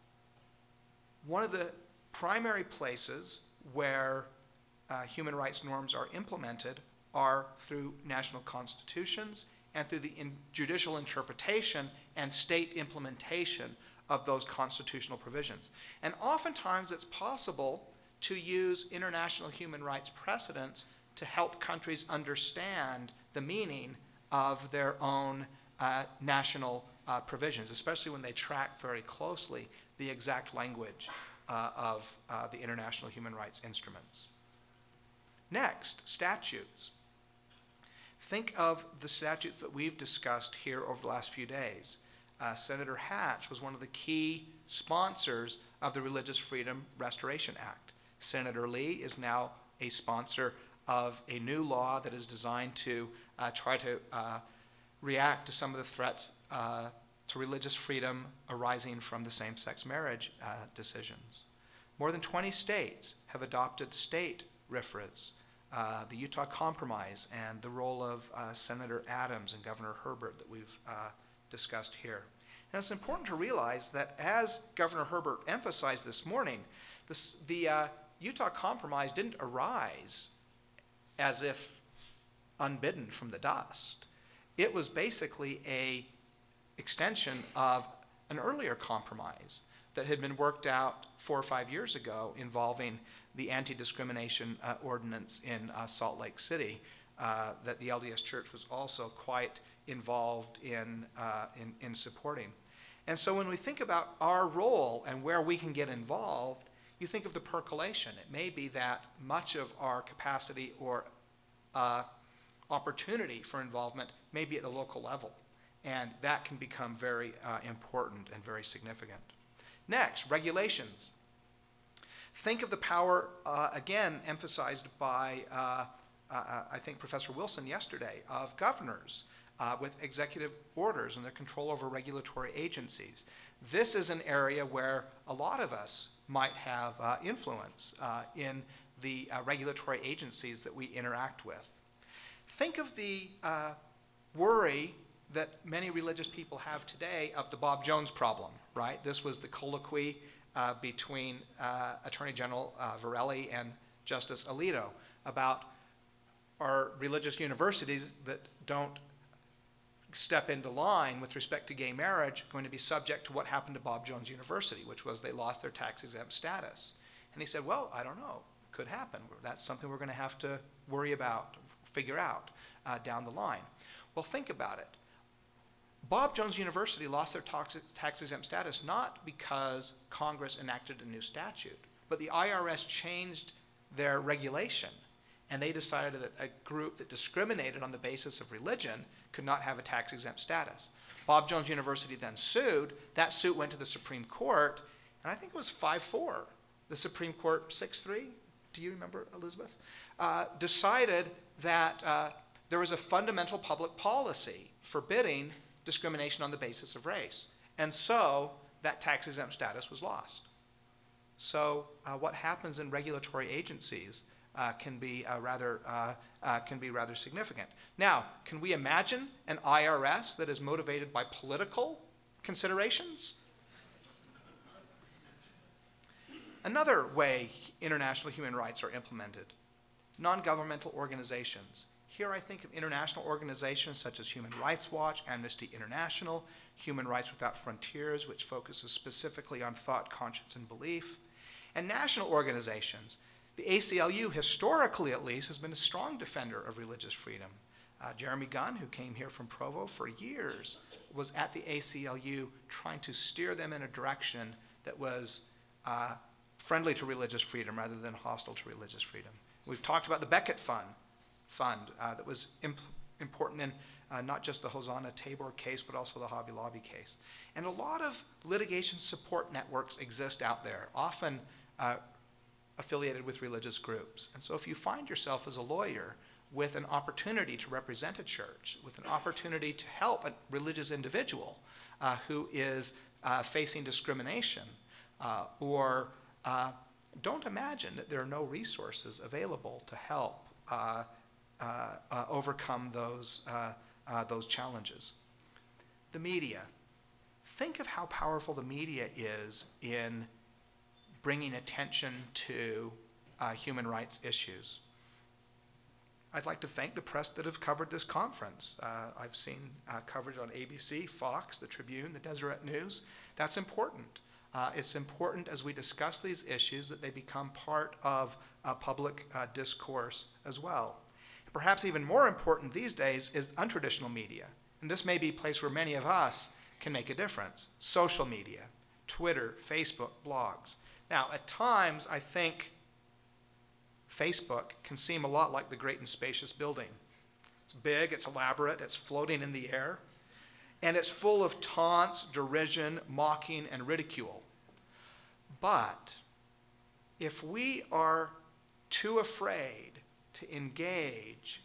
one of the primary places where uh, human rights norms are implemented are through national constitutions and through the in judicial interpretation and state implementation of those constitutional provisions. And oftentimes it's possible to use international human rights precedents to help countries understand the meaning of their own uh, national uh, provisions, especially when they track very closely the exact language uh, of uh, the international human rights instruments. Next, statutes. Think of the statutes that we've discussed here over the last few days. Uh, Senator Hatch was one of the key sponsors of the Religious Freedom Restoration Act. Senator Lee is now a sponsor of a new law that is designed to uh, try to uh, react to some of the threats uh, to religious freedom arising from the same-sex marriage uh, decisions. More than twenty states have adopted state R F R As. Uh, the Utah Compromise and the role of uh, Senator Adams and Governor Herbert that we've uh, discussed here. And it's important to realize that, as Governor Herbert emphasized this morning, this, the uh, Utah Compromise didn't arise as if unbidden from the dust. It was basically a extension of an earlier compromise that had been worked out four or five years ago involving the anti-discrimination uh, ordinance in uh, Salt Lake City uh, that the L D S Church was also quite involved in, uh, in, in supporting. And so when we think about our role and where we can get involved, you think of the percolation. It may be that much of our capacity or uh, opportunity for involvement may be at the local level, and that can become very uh, important and very significant. Next, regulations. Think of the power, uh, again, emphasized by, uh, uh, I think, Professor Wilson yesterday, of governors uh, with executive orders and their control over regulatory agencies. This is an area where a lot of us might have uh, influence uh, in the uh, regulatory agencies that we interact with. Think of the uh, worry that many religious people have today of the Bob Jones problem, right? This was the colloquy uh, between uh, Attorney General uh, Varelli and Justice Alito about our religious universities that don't step into line with respect to gay marriage going to be subject to what happened to Bob Jones University, which was they lost their tax-exempt status. And he said, well, I don't know. Could happen. That's something we're going to have to worry about, figure out uh, down the line. Well, think about it. Bob Jones University lost their tax-exempt status not because Congress enacted a new statute, but the I R S changed their regulation, and they decided that a group that discriminated on the basis of religion could not have a tax-exempt status. Bob Jones University then sued. That suit went to the Supreme Court, and I think it was five four. The Supreme Court six three do you remember, Elizabeth? Uh, decided that uh, there was a fundamental public policy forbidding discrimination on the basis of race. And so that tax-exempt status was lost. So uh, what happens in regulatory agencies uh, can be uh, rather uh, uh, can be rather significant. Now, can we imagine an I R S that is motivated by political considerations? Another way international human rights are implemented, non-governmental organizations. Here I think of international organizations such as Human Rights Watch, Amnesty International, Human Rights Without Frontiers, which focuses specifically on thought, conscience, and belief, and national organizations. The A C L U, historically at least, has been a strong defender of religious freedom. Uh, Jeremy Gunn, who came here from Provo for years, was at the A C L U trying to steer them in a direction that was uh, friendly to religious freedom rather than hostile to religious freedom. We've talked about the Beckett Fund, fund uh, that was imp important in uh, not just the Hosanna Tabor case, but also the Hobby Lobby case. And a lot of litigation support networks exist out there, often uh, affiliated with religious groups. And so if you find yourself as a lawyer with an opportunity to represent a church, with an opportunity to help a religious individual uh, who is uh, facing discrimination, uh, or uh, don't imagine that there are no resources available to help uh, uh, uh, overcome those, uh, uh, those challenges. The media. Think of how powerful the media is in bringing attention to uh, human rights issues. I'd like to thank the press that have covered this conference. Uh, I've seen uh, coverage on A B C, Fox, the Tribune, the Deseret News. That's important. Uh, it's important as we discuss these issues that they become part of uh, public uh, discourse as well. And perhaps even more important these days is untraditional media. And this may be a place where many of us can make a difference. Social media, Twitter, Facebook, blogs. Now, at times, I think Facebook can seem a lot like the great and spacious building. It's big, it's elaborate, it's floating in the air, and it's full of taunts, derision, mocking, and ridicule. But if we are too afraid to engage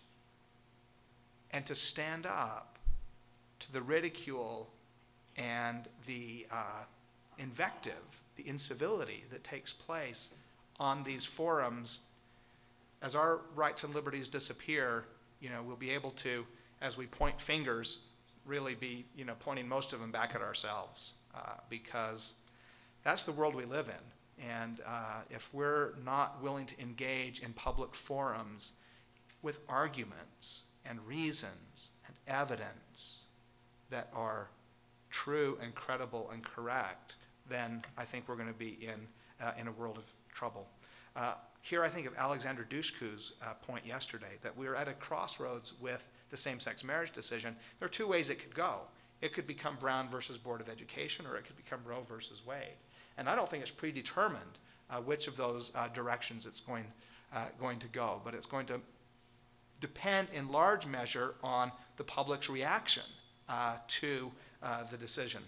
and to stand up to the ridicule and the uh, invective, the incivility that takes place on these forums, as our rights and liberties disappear, you know, we'll be able to, as we point fingers, really be, you know, pointing most of them back at ourselves, uh, because that's the world we live in. And uh, if we're not willing to engage in public forums with arguments and reasons and evidence that are true and credible and correct, then I think we're going to be in, uh, in a world of trouble. Uh, here I think of Alexander Dushku's uh, point yesterday, that we're at a crossroads with the same-sex marriage decision. There are two ways it could go. It could become Brown versus Board of Education, or it could become Roe versus Wade. And I don't think it's predetermined uh, which of those uh, directions it's going, uh, going to go, but it's going to depend in large measure on the public's reaction uh, to uh, the decision.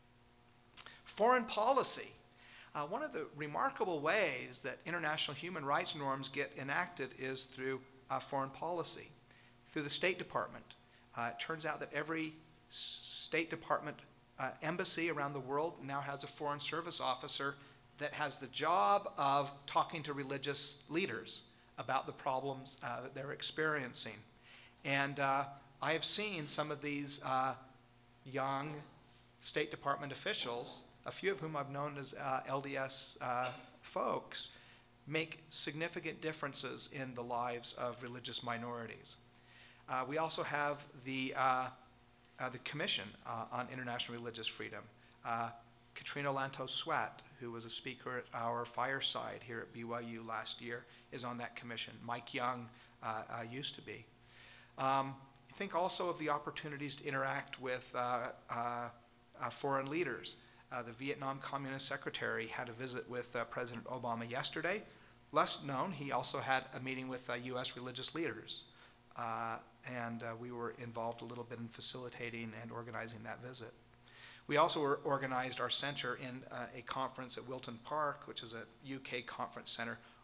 Foreign policy. Uh, one of the remarkable ways that international human rights norms get enacted is through uh, foreign policy, through the State Department. Uh, it turns out that every State Department uh, embassy around the world now has a foreign service officer that has the job of talking to religious leaders about the problems uh, that they're experiencing. And uh, I have seen some of these uh, young State Department officials, a few of whom I've known as uh, L D S uh, folks, make significant differences in the lives of religious minorities. Uh, we also have the, uh, uh, the Commission uh, on International Religious Freedom. Uh, Katrina Lantos Sweat, who was a speaker at our fireside here at B Y U last year, is on that commission. Mike Young uh, uh, used to be. Um, think also of the opportunities to interact with uh, uh, uh, foreign leaders. Uh, the Vietnam Communist Secretary had a visit with uh, President Obama yesterday. Less known, he also had a meeting with uh, U S religious leaders. Uh, and uh, we were involved a little bit in facilitating and organizing that visit. We also were organized our center in uh, a conference at Wilton Park, which is a U K conference center,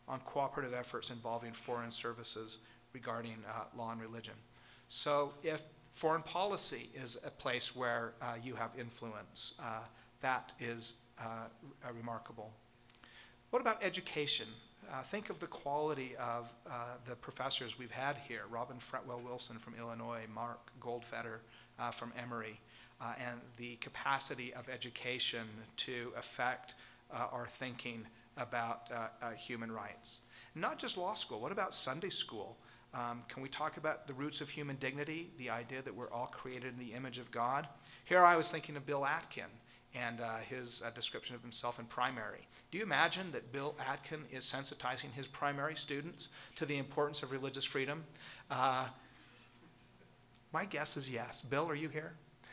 on cooperative efforts involving foreign services regarding uh, law and religion. So if foreign policy is a place where uh, you have influence, uh, that is uh, uh, remarkable. What about education? Uh, think of the quality of uh, the professors we've had here. Robin Fretwell Wilson from Illinois, Mark Goldfeder uh, from Emory, uh, and the capacity of education to affect uh, our thinking about uh, uh, human rights. Not just law school, what about Sunday school? Um, can we talk about the roots of human dignity, the idea that we're all created in the image of God? Here I was thinking of Bill Atkin and uh, his uh, description of himself in primary. Do you imagine that Bill Atkin is sensitizing his primary students to the importance of religious freedom? Uh, my guess is yes. Bill, are you here?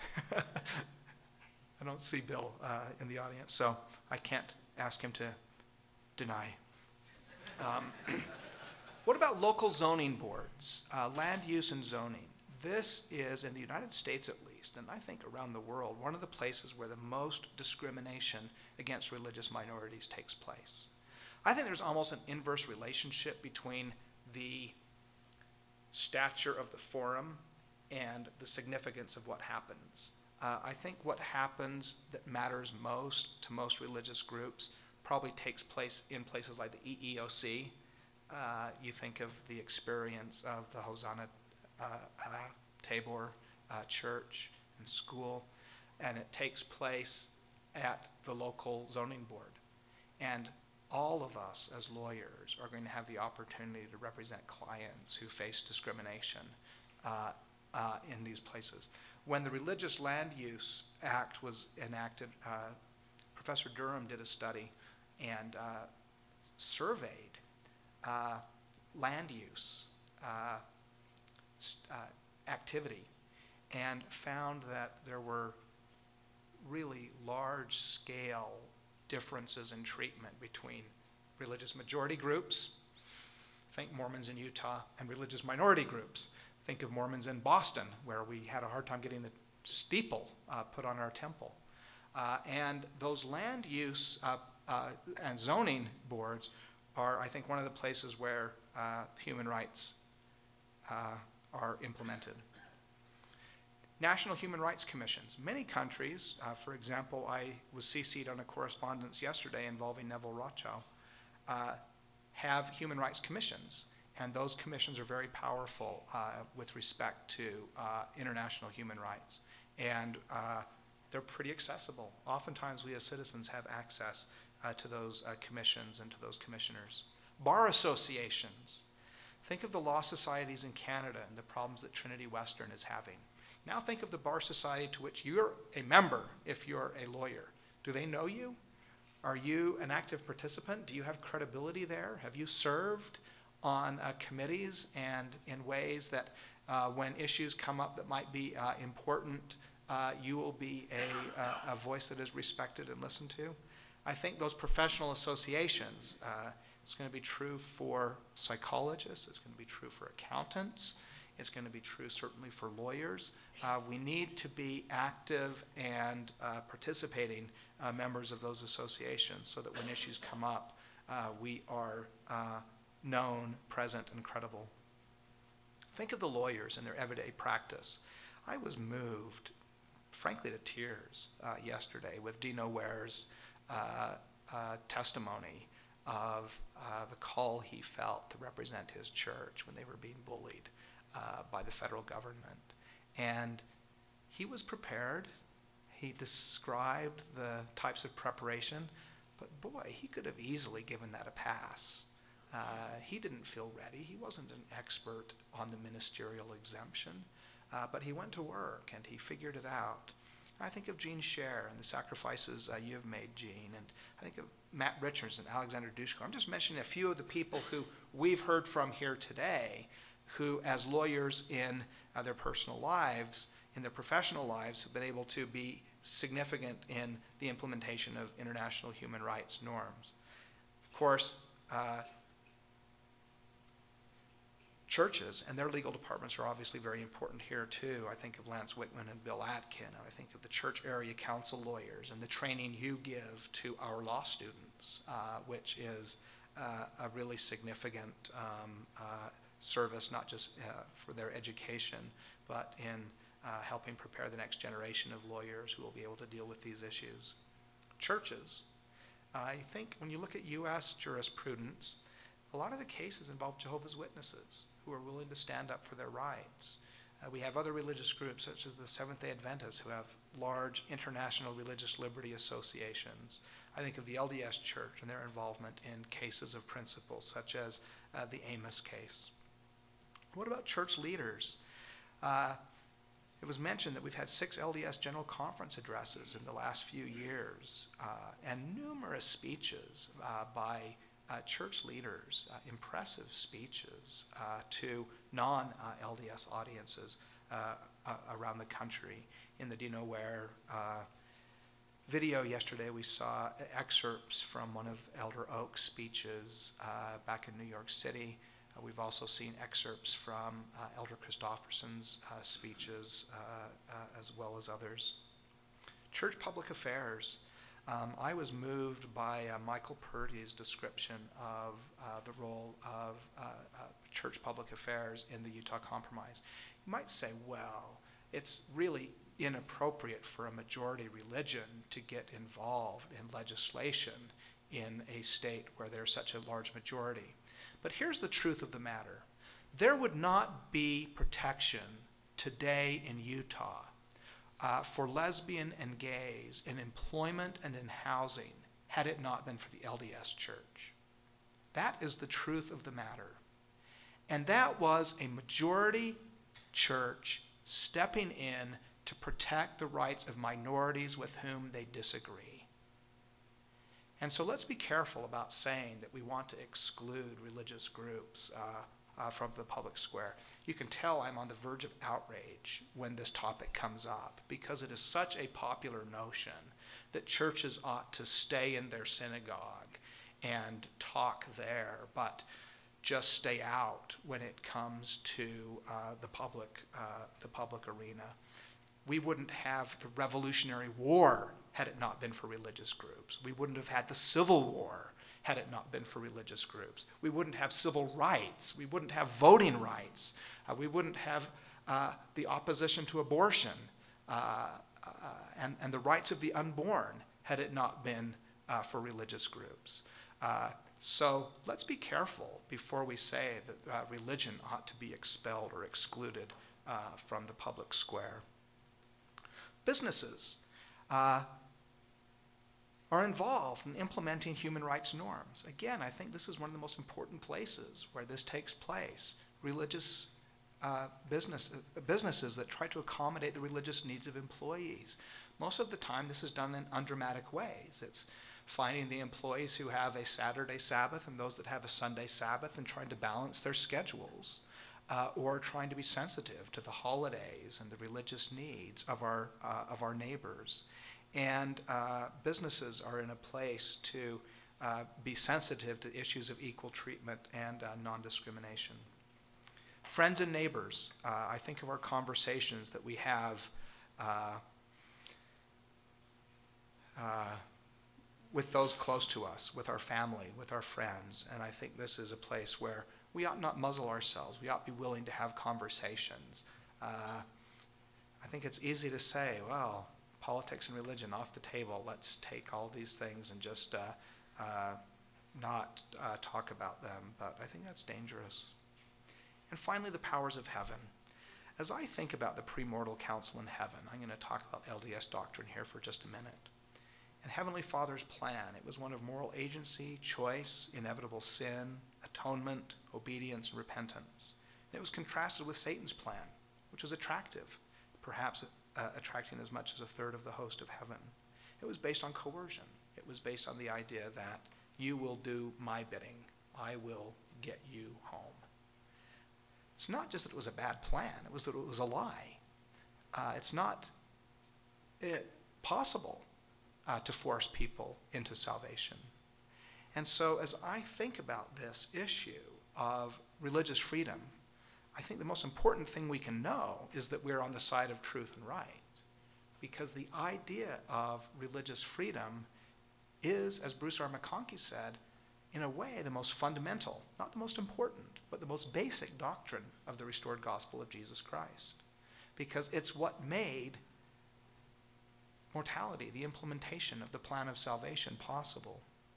I don't see Bill uh, in the audience, so I can't ask him to deny. Um, what about local zoning boards, uh, land use and zoning? This is, in the United States at least, and I think around the world, one of the places where the most discrimination against religious minorities takes place. I think there's almost an inverse relationship between the stature of the forum and the significance of what happens. Uh, I think what happens that matters most to most religious groups probably takes place in places like the E E O C. Uh, you think of the experience of the Hosanna uh, uh, Tabor uh, church and school, and it takes place at the local zoning board. And all of us as lawyers are going to have the opportunity to represent clients who face discrimination uh, uh, in these places. When the Religious Land Use Act was enacted, uh, Professor Durham did a study and uh, surveyed uh, land use uh, st- uh, activity and found that there were really large-scale differences in treatment between religious majority groups, think Mormons in Utah, and religious minority groups. Think of Mormons in Boston, where we had a hard time getting the steeple uh, put on our temple. Uh, and those land use uh, uh, and zoning boards are, I think, one of the places where uh, human rights uh, are implemented. National Human Rights Commissions. Many countries, uh, for example, I was C C'd on a correspondence yesterday involving Neville Rochow, uh, have human rights commissions. And those commissions are very powerful uh, with respect to uh, international human rights. And uh, they're pretty accessible. Oftentimes we as citizens have access uh, to those uh, commissions and to those commissioners. Bar associations. Think of the law societies in Canada and the problems that Trinity Western is having. Now think of the bar society to which you're a member if you're a lawyer. Do they know you? Are you an active participant? Do you have credibility there? Have you served on uh, committees and in ways that uh, when issues come up that might be uh, important, uh, you will be a, a, a voice that is respected and listened to? I think those professional associations, uh, it's going to be true for psychologists, it's going to be true for accountants, it's going to be true certainly for lawyers. Uh, we need to be active and uh, participating uh, members of those associations so that when issues come up, uh, we are uh, known, present, and credible. Think of the lawyers in their everyday practice. I was moved, frankly, to tears uh, yesterday with Dino Ware's uh, uh, testimony of uh, the call he felt to represent his church when they were being bullied uh, by the federal government. And he was prepared. He described the types of preparation, but boy, he could have easily given that a pass. Uh, he didn't feel ready. He wasn't an expert on the ministerial exemption, uh, but he went to work and he figured it out. I think of Gene Scher and the sacrifices uh, you have made, Gene, and I think of Matt Richards and Alexander Dushko. I'm just mentioning a few of the people who we've heard from here today, who as lawyers in uh, their personal lives, in their professional lives, have been able to be significant in the implementation of international human rights norms. Of course, uh, churches and their legal departments are obviously very important here too. I think of Lance Wickman and Bill Atkin. I think of the church area council lawyers and the training you give to our law students, uh, which is uh, a really significant um, uh, service, not just uh, for their education, but in uh, helping prepare the next generation of lawyers who will be able to deal with these issues. Churches. I think when you look at U S jurisprudence, a lot of the cases involve Jehovah's Witnesses who are willing to stand up for their rights. Uh, we have other religious groups such as the Seventh-day Adventists who have large international religious liberty associations. I think of the L D S Church and their involvement in cases of principle such as uh, the Amos case. What about church leaders? Uh, It was mentioned that we've had six L D S General Conference addresses in the last few years uh, and numerous speeches uh, by uh, church leaders, uh, impressive speeches uh, to non-L D S audiences uh, uh, around the country. In the Do You Know Where uh, video yesterday, we saw excerpts from one of Elder Oak's speeches uh, back in New York City. Uh, we've also seen excerpts from uh, Elder Christofferson's uh, speeches, uh, uh, as well as others. Church public affairs. Um, I was moved by uh, Michael Purdy's description of uh, the role of uh, uh, church public affairs in the Utah Compromise. You might say, well, it's really inappropriate for a majority religion to get involved in legislation in a state where there's such a large majority. But here's the truth of the matter. There would not be protection today in Utah uh, for lesbian and gays in employment and in housing had it not been for the L D S Church. That is the truth of the matter. And that was a majority church stepping in to protect the rights of minorities with whom they disagree. And so let's be careful about saying that we want to exclude religious groups uh, uh, from the public square. You can tell I'm on the verge of outrage when this topic comes up because it is such a popular notion that churches ought to stay in their synagogue and talk there, but just stay out when it comes to uh, the public, uh, the public arena. We wouldn't have the Revolutionary War had it not been for religious groups. We wouldn't have had the Civil War had it not been for religious groups. We wouldn't have civil rights. We wouldn't have voting rights. Uh, we wouldn't have uh, the opposition to abortion uh, uh, and, and the rights of the unborn had it not been uh, for religious groups. Uh, so let's be careful before we say that uh, religion ought to be expelled or excluded uh, from the public square. Businesses uh, are involved in implementing human rights norms. Again, I think this is one of the most important places where this takes place. Religious uh, business, uh, businesses that try to accommodate the religious needs of employees. Most of the time, this is done in undramatic ways. It's finding the employees who have a Saturday Sabbath and those that have a Sunday Sabbath and trying to balance their schedules. Uh, or trying to be sensitive to the holidays and the religious needs of our, uh, of our neighbors. And uh, businesses are in a place to uh, be sensitive to issues of equal treatment and uh, non-discrimination. Friends and neighbors, uh, I think of our conversations that we have uh, uh, with those close to us, with our family, with our friends, and I think this is a place where we ought not muzzle ourselves. We ought to be willing to have conversations. Uh, I think it's easy to say, well, politics and religion off the table. Let's take all these things and just uh, uh, not uh, talk about them. But I think that's dangerous. And finally, the powers of heaven. As I think about the premortal council in heaven, I'm going to talk about L D S doctrine here for just a minute. And Heavenly Father's plan, it was one of moral agency, choice, inevitable sin, atonement, obedience, and repentance. And it was contrasted with Satan's plan, which was attractive, perhaps uh, attracting as much as a third of the host of heaven. It was based on coercion. It was based on the idea that you will do my bidding. I will get you home. It's not just that it was a bad plan. It was that it was a lie. Uh, it's not it, possible Uh, to force people into salvation. And so as I think about this issue of religious freedom, I think the most important thing we can know is that we're on the side of truth and right. Because the idea of religious freedom is, as Bruce R. McConkie said, in a way, the most fundamental, not the most important, but the most basic doctrine of the restored gospel of Jesus Christ. Because it's what made mortality, the implementation of the plan of salvation, possible.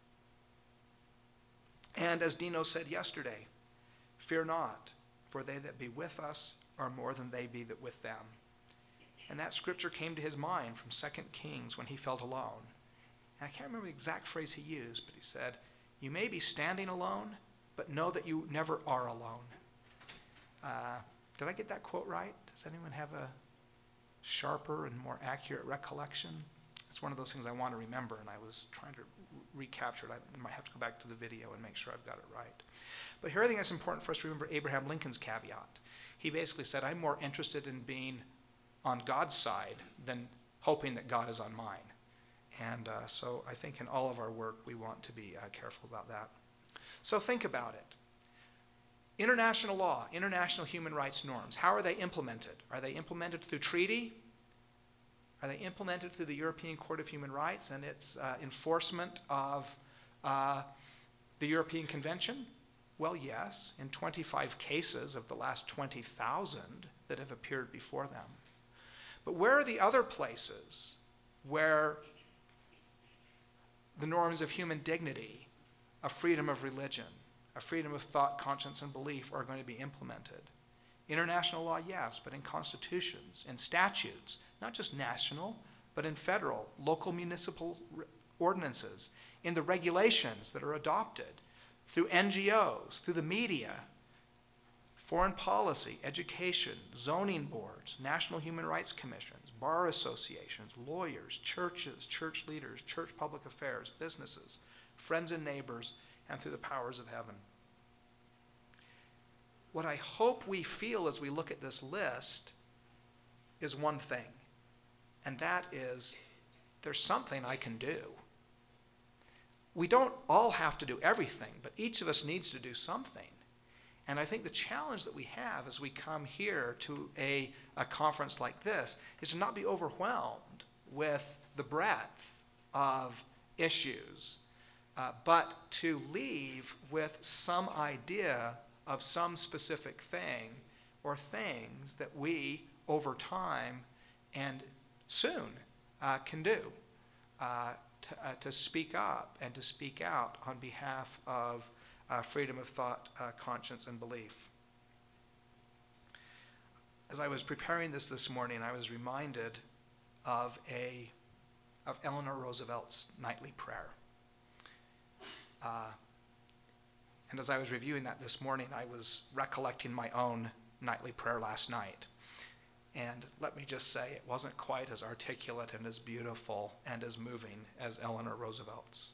And as Dino said yesterday, fear not, for they that be with us are more than they be that with them. And that scripture came to his mind from Second Kings when he felt alone. And I can't remember the exact phrase he used, but he said, you may be standing alone, but know that you never are alone. Uh, did I get that quote right? Does anyone have a sharper and more accurate recollection? It's one of those things I want to remember, and I was trying to re- recapture it. I might have to go back to the video and make sure I've got it right. But here I think it's important for us to remember Abraham Lincoln's caveat. He basically said, I'm more interested in being on God's side than hoping that God is on mine. And uh, so I think in all of our work, we want to be uh, careful about that. So think about it. International law, international human rights norms, how are they implemented? Are they implemented through treaty? Are they implemented through the European Court of Human Rights and its uh, enforcement of uh, the European Convention? Well, yes, in twenty-five cases of the last twenty thousand that have appeared before them. But where are the other places where the norms of human dignity, of freedom of religion, of freedom of thought, conscience, and belief are going to be implemented? International law, yes, but in constitutions, in statutes, not just national, but in federal, local municipal ordinances, in the regulations that are adopted, through N G Os, through the media, foreign policy, education, zoning boards, national human rights commissions, bar associations, lawyers, churches, church leaders, church public affairs, businesses, friends and neighbors, and through the powers of heaven. What I hope we feel as we look at this list is one thing, and that is there's something I can do. We don't all have to do everything, but each of us needs to do something. And I think the challenge that we have as we come here to a, a conference like this is to not be overwhelmed with the breadth of issues, uh, but to leave with some idea of some specific thing or things that we, over time and soon, uh, can do uh, to, uh, to speak up and to speak out on behalf of Uh, freedom of thought, uh, conscience, and belief. As I was preparing this this morning, I was reminded of a of Eleanor Roosevelt's nightly prayer. Uh, and as I was reviewing that this morning, I was recollecting my own nightly prayer last night. And let me just say, it wasn't quite as articulate and as beautiful and as moving as Eleanor Roosevelt's.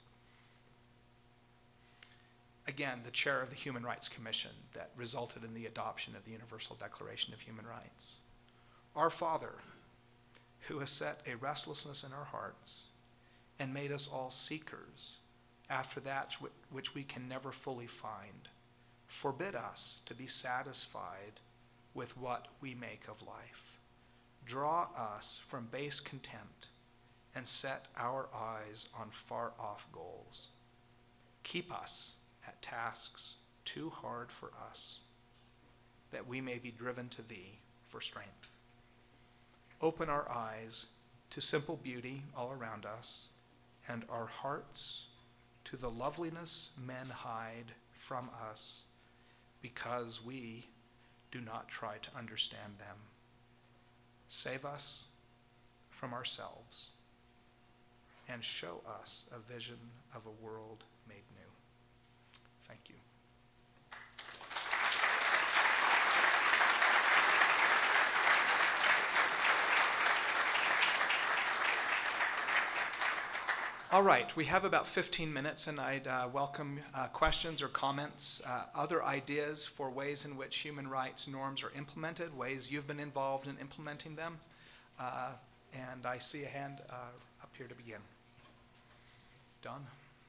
Again, the chair of the Human Rights Commission that resulted in the adoption of the Universal Declaration of Human Rights. Our Father, who has set a restlessness in our hearts and made us all seekers after that which we can never fully find, forbid us to be satisfied with what we make of life. Draw us from base contempt and set our eyes on far-off goals. Keep us at tasks too hard for us, that we may be driven to thee for strength. Open our eyes to simple beauty all around us, and our hearts to the loveliness men hide from us, because we do not try to understand them. Save us from ourselves, and show us a vision of a world made new. Thank you. All right, we have about fifteen minutes, and I'd uh, welcome uh, questions or comments, uh, other ideas for ways in which human rights norms are implemented, ways you've been involved in implementing them. Uh, and I see a hand uh, up here to begin. Don?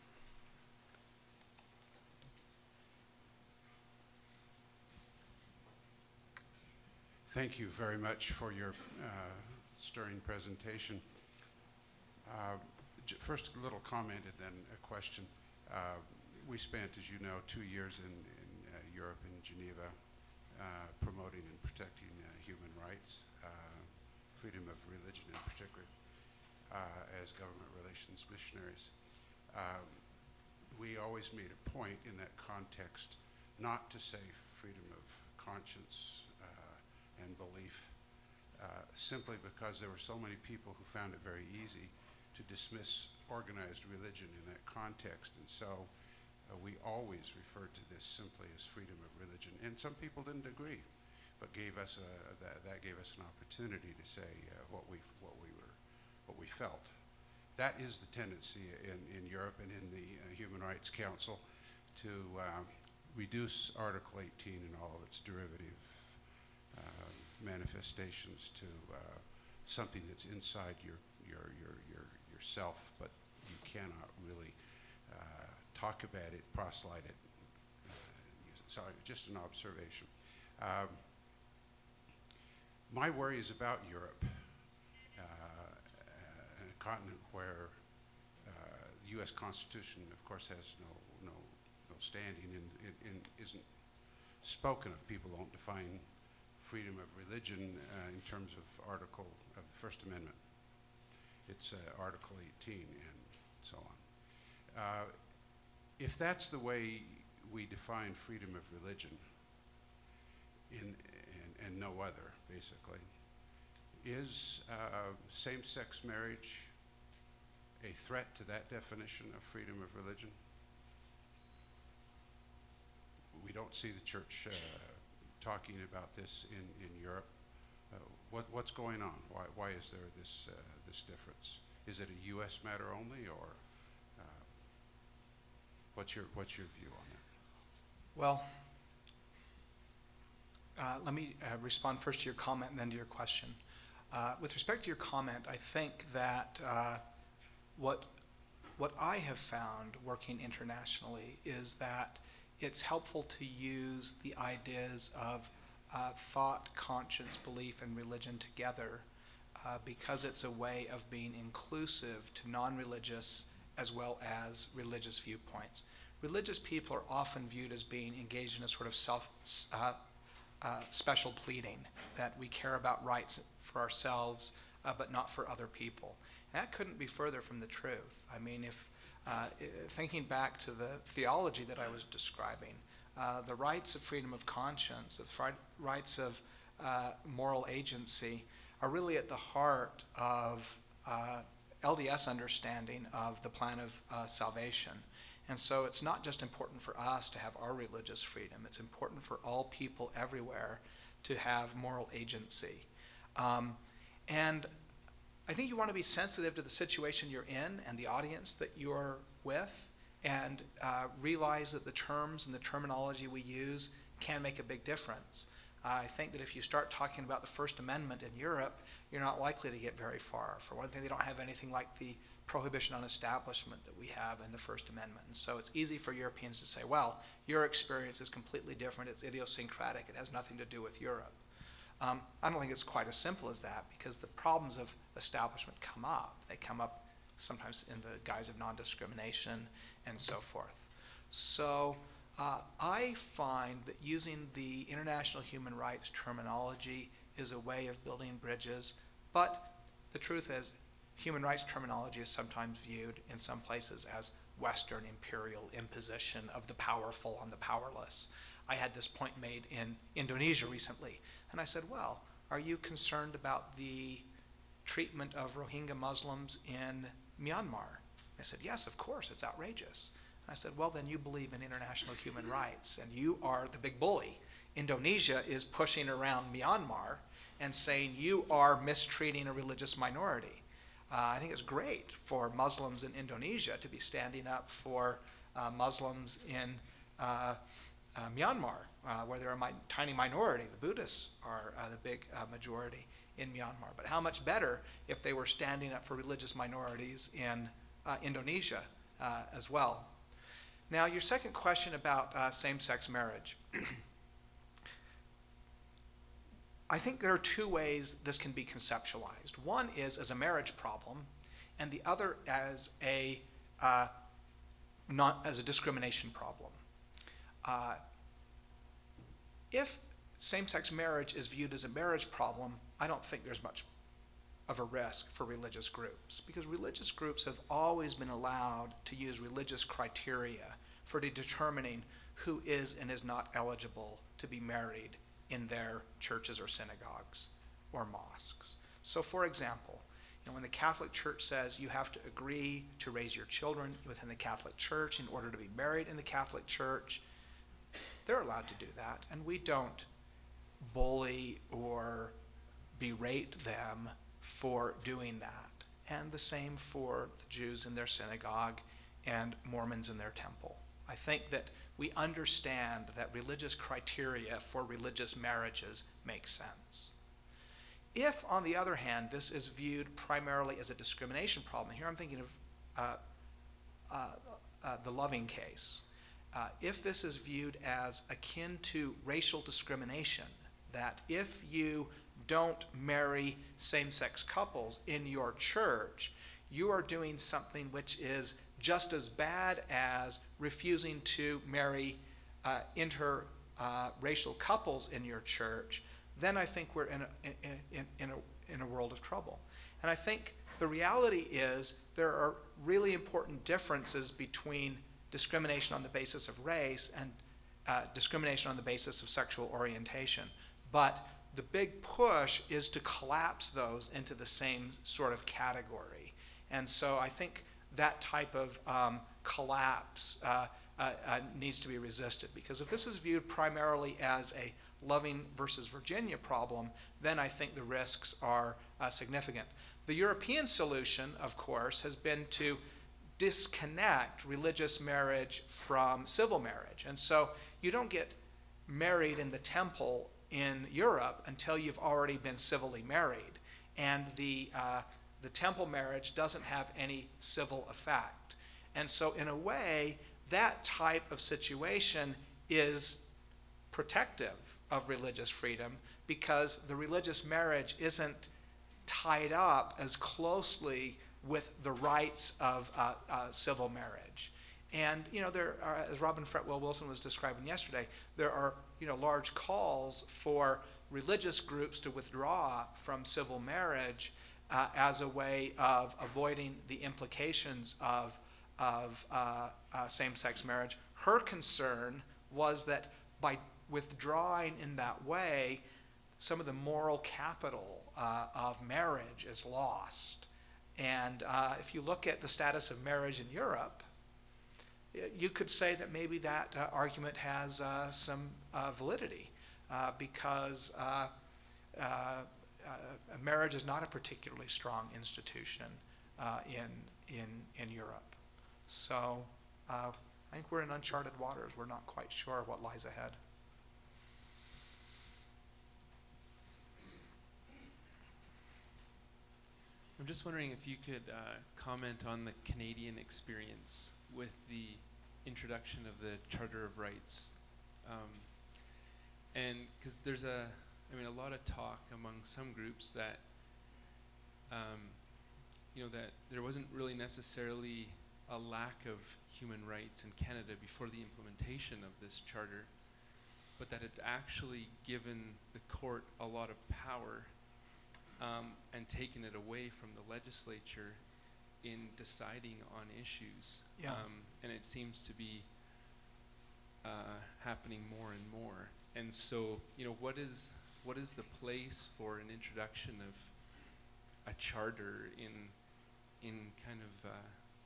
Thank you very much for your uh, stirring presentation. Uh, j- first, a little comment and then a question. Uh, we spent, as you know, two years in, in uh, Europe, in Geneva, uh, promoting and protecting uh, human rights, uh, freedom of religion in particular, uh, as government relations missionaries. Um, we always made a point in that context not to say freedom of conscience uh, and belief, uh, simply because there were so many people who found it very easy to dismiss organized religion in that context. And so uh, we always referred to this simply as freedom of religion. And some people didn't agree, but gave us a, that, that gave us an opportunity to say uh, what we what we were what we felt. That is the tendency in, in Europe and in the uh, Human Rights Council to um, reduce Article eighteen and all of its derivative uh, manifestations to uh, something that's inside your your your your yourself, but you cannot really uh, talk about it, proselyte it. Uh, use it. Sorry, just an observation. Um, my worry is about Europe, uh, a continent where uh, the U S Constitution, of course, has no no no standing and, and, and isn't spoken of. People don't define freedom of religion uh, in terms of Article of the First Amendment. It's uh, Article eighteen and so on. Uh, if that's the way we define freedom of religion, in, and, and no other, basically, is uh, same-sex marriage a threat to that definition of freedom of religion? We don't see the church uh, talking about this in, in Europe. Uh, what, what's going on? Why, why is there this, uh, this difference? Is it a U S matter only, or uh, what's your, what's your view on that? Well, uh, let me uh, respond first to your comment and then to your question. Uh, with respect to your comment, I think that uh, what, what I have found working internationally is that it's helpful to use the ideas of uh, thought, conscience, belief, and religion together uh, because it's a way of being inclusive to non-religious as well as religious viewpoints. Religious people are often viewed as being engaged in a sort of self, uh, uh, special pleading, that we care about rights for ourselves uh, but not for other people. And that couldn't be further from the truth. I mean, if uh, thinking back to the theology that I was describing, uh, the rights of freedom of conscience, the fri- rights of uh, moral agency are really at the heart of uh, L D S understanding of the plan of uh, salvation. And so it's not just important for us to have our religious freedom, it's important for all people everywhere to have moral agency. Um, and I think you want to be sensitive to the situation you're in and the audience that you're with, and uh, realize that the terms and the terminology we use can make a big difference. Uh, I think that if you start talking about the First Amendment in Europe, you're not likely to get very far. For one thing, they don't have anything like the prohibition on establishment that we have in the First Amendment. And so it's easy for Europeans to say, well, your experience is completely different, it's idiosyncratic, it has nothing to do with Europe. Um, I don't think it's quite as simple as that, because the problems of establishment come up. They come up sometimes in the guise of non-discrimination and so forth. So uh, I find that using the international human rights terminology is a way of building bridges, but the truth is, human rights terminology is sometimes viewed in some places as Western imperial imposition of the powerful on the powerless. I had this point made in Indonesia recently, and I said, well, are you concerned about the treatment of Rohingya Muslims in Myanmar? I said, yes, of course, it's outrageous. I said, well, then you believe in international human rights, and you are the big bully. Indonesia is pushing around Myanmar and saying you are mistreating a religious minority. Uh, I think it's great for Muslims in Indonesia to be standing up for uh, Muslims in uh, uh, Myanmar, uh, where they're a mi- tiny minority. The Buddhists are uh, the big uh, majority in Myanmar. But how much better if they were standing up for religious minorities in uh, Indonesia uh, as well. Now, your second question about uh, same-sex marriage. I think there are two ways this can be conceptualized. One is as a marriage problem, and the other as a uh, not as a discrimination problem. Uh, if same-sex marriage is viewed as a marriage problem, I don't think there's much of a risk for religious groups, because religious groups have always been allowed to use religious criteria for determining who is and is not eligible to be married in their churches or synagogues or mosques. So for example, you know, when the Catholic Church says you have to agree to raise your children within the Catholic Church in order to be married in the Catholic Church, they're allowed to do that, and we don't bully or berate them for doing that. And the same for the Jews in their synagogue and Mormons in their temple. I think that we understand that religious criteria for religious marriages make sense. If, on the other hand, this is viewed primarily as a discrimination problem, here I'm thinking of uh, uh, uh, the Loving case. Uh, if this is viewed as akin to racial discrimination, that if you don't marry same-sex couples in your church, you are doing something which is just as bad as refusing to marry uh, interracial uh, couples in your church, then I think we're in a, in, in, in, a, in a world of trouble. And I think the reality is there are really important differences between discrimination on the basis of race and uh, discrimination on the basis of sexual orientation. But the big push is to collapse those into the same sort of category. And so I think that type of um, collapse uh, uh, uh, needs to be resisted, because if this is viewed primarily as a Loving versus Virginia problem, then I think the risks are uh, significant. The European solution, of course, has been to disconnect religious marriage from civil marriage. And so you don't get married in the temple in Europe until you've already been civilly married. And the, uh, the temple marriage doesn't have any civil effect. And so in a way, that type of situation is protective of religious freedom, because the religious marriage isn't tied up as closely with the rights of uh, uh, civil marriage. And, you know, there are, as Robin Fretwell Wilson was describing yesterday, there are, you know, large calls for religious groups to withdraw from civil marriage uh, as a way of avoiding the implications of, of uh, uh, same-sex marriage. Her concern was that by withdrawing in that way, some of the moral capital uh, of marriage is lost. And uh, if you look at the status of marriage in Europe, you could say that maybe that uh, argument has uh, some uh, validity uh, because uh, uh, uh, marriage is not a particularly strong institution uh, in, in, in Europe. So uh, I think we're in uncharted waters. We're not quite sure what lies ahead. I'm just wondering if you could uh, comment on the Canadian experience with the introduction of the Charter of Rights. Um, and because there's a, I mean, a lot of talk among some groups that, um, you know, that there wasn't really necessarily a lack of human rights in Canada before the implementation of this charter, but that it's actually given the court a lot of power Um, and taken it away from the legislature in deciding on issues. Yeah. Um, and it seems to be uh, happening more and more. And so, you know, what is what is the place for an introduction of a charter in in kind of uh,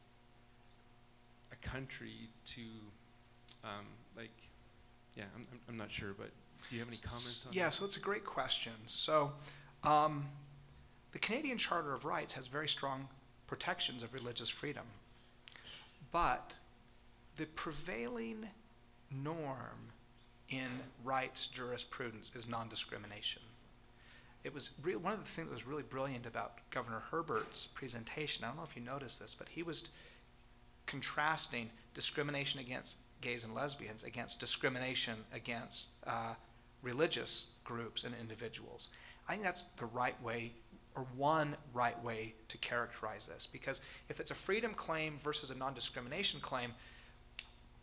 a country to um, like, yeah, I'm, I'm I'm not sure, but do you have any comments on Yeah, that? so it's a great question. So. Um, The Canadian Charter of Rights has very strong protections of religious freedom, but the prevailing norm in rights jurisprudence is non-discrimination. It was re- one of the things that was really brilliant about Governor Herbert's presentation. I don't know if you noticed this, but he was contrasting discrimination against gays and lesbians against discrimination against uh, religious groups and individuals. I think that's the right way, or one right way to characterize this, because if it's a freedom claim versus a non-discrimination claim,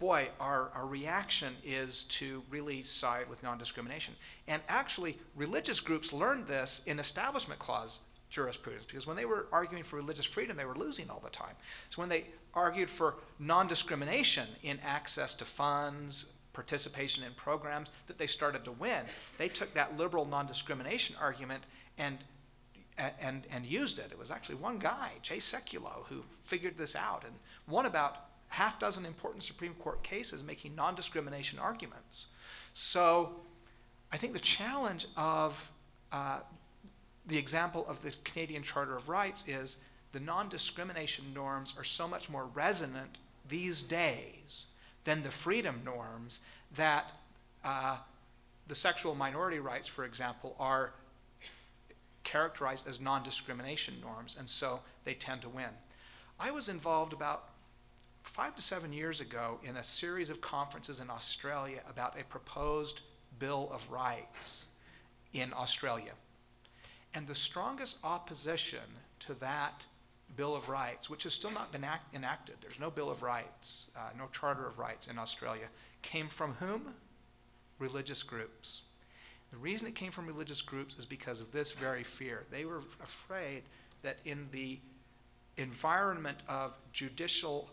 boy, our, our reaction is to really side with non-discrimination. And actually, religious groups learned this in Establishment Clause jurisprudence, because when they were arguing for religious freedom, they were losing all the time. So when they argued for non-discrimination in access to funds, participation in programs, that they started to win. They took that liberal non-discrimination argument and, and, and used it. It was actually one guy, Jay Sekulow, who figured this out and won about half dozen important Supreme Court cases making non-discrimination arguments. So I think the challenge of uh, the example of the Canadian Charter of Rights is the non-discrimination norms are so much more resonant these days than the freedom norms that uh, the sexual minority rights, for example, are characterized as non-discrimination norms, and so they tend to win. I was involved about five to seven years ago in a series of conferences in Australia about a proposed Bill of Rights in Australia. And the strongest opposition to that Bill of Rights, which has still not been act- enacted, there's no Bill of Rights, uh, no Charter of Rights in Australia, came from whom? Religious groups. The reason it came from religious groups is because of this very fear. They were afraid that in the environment of judicial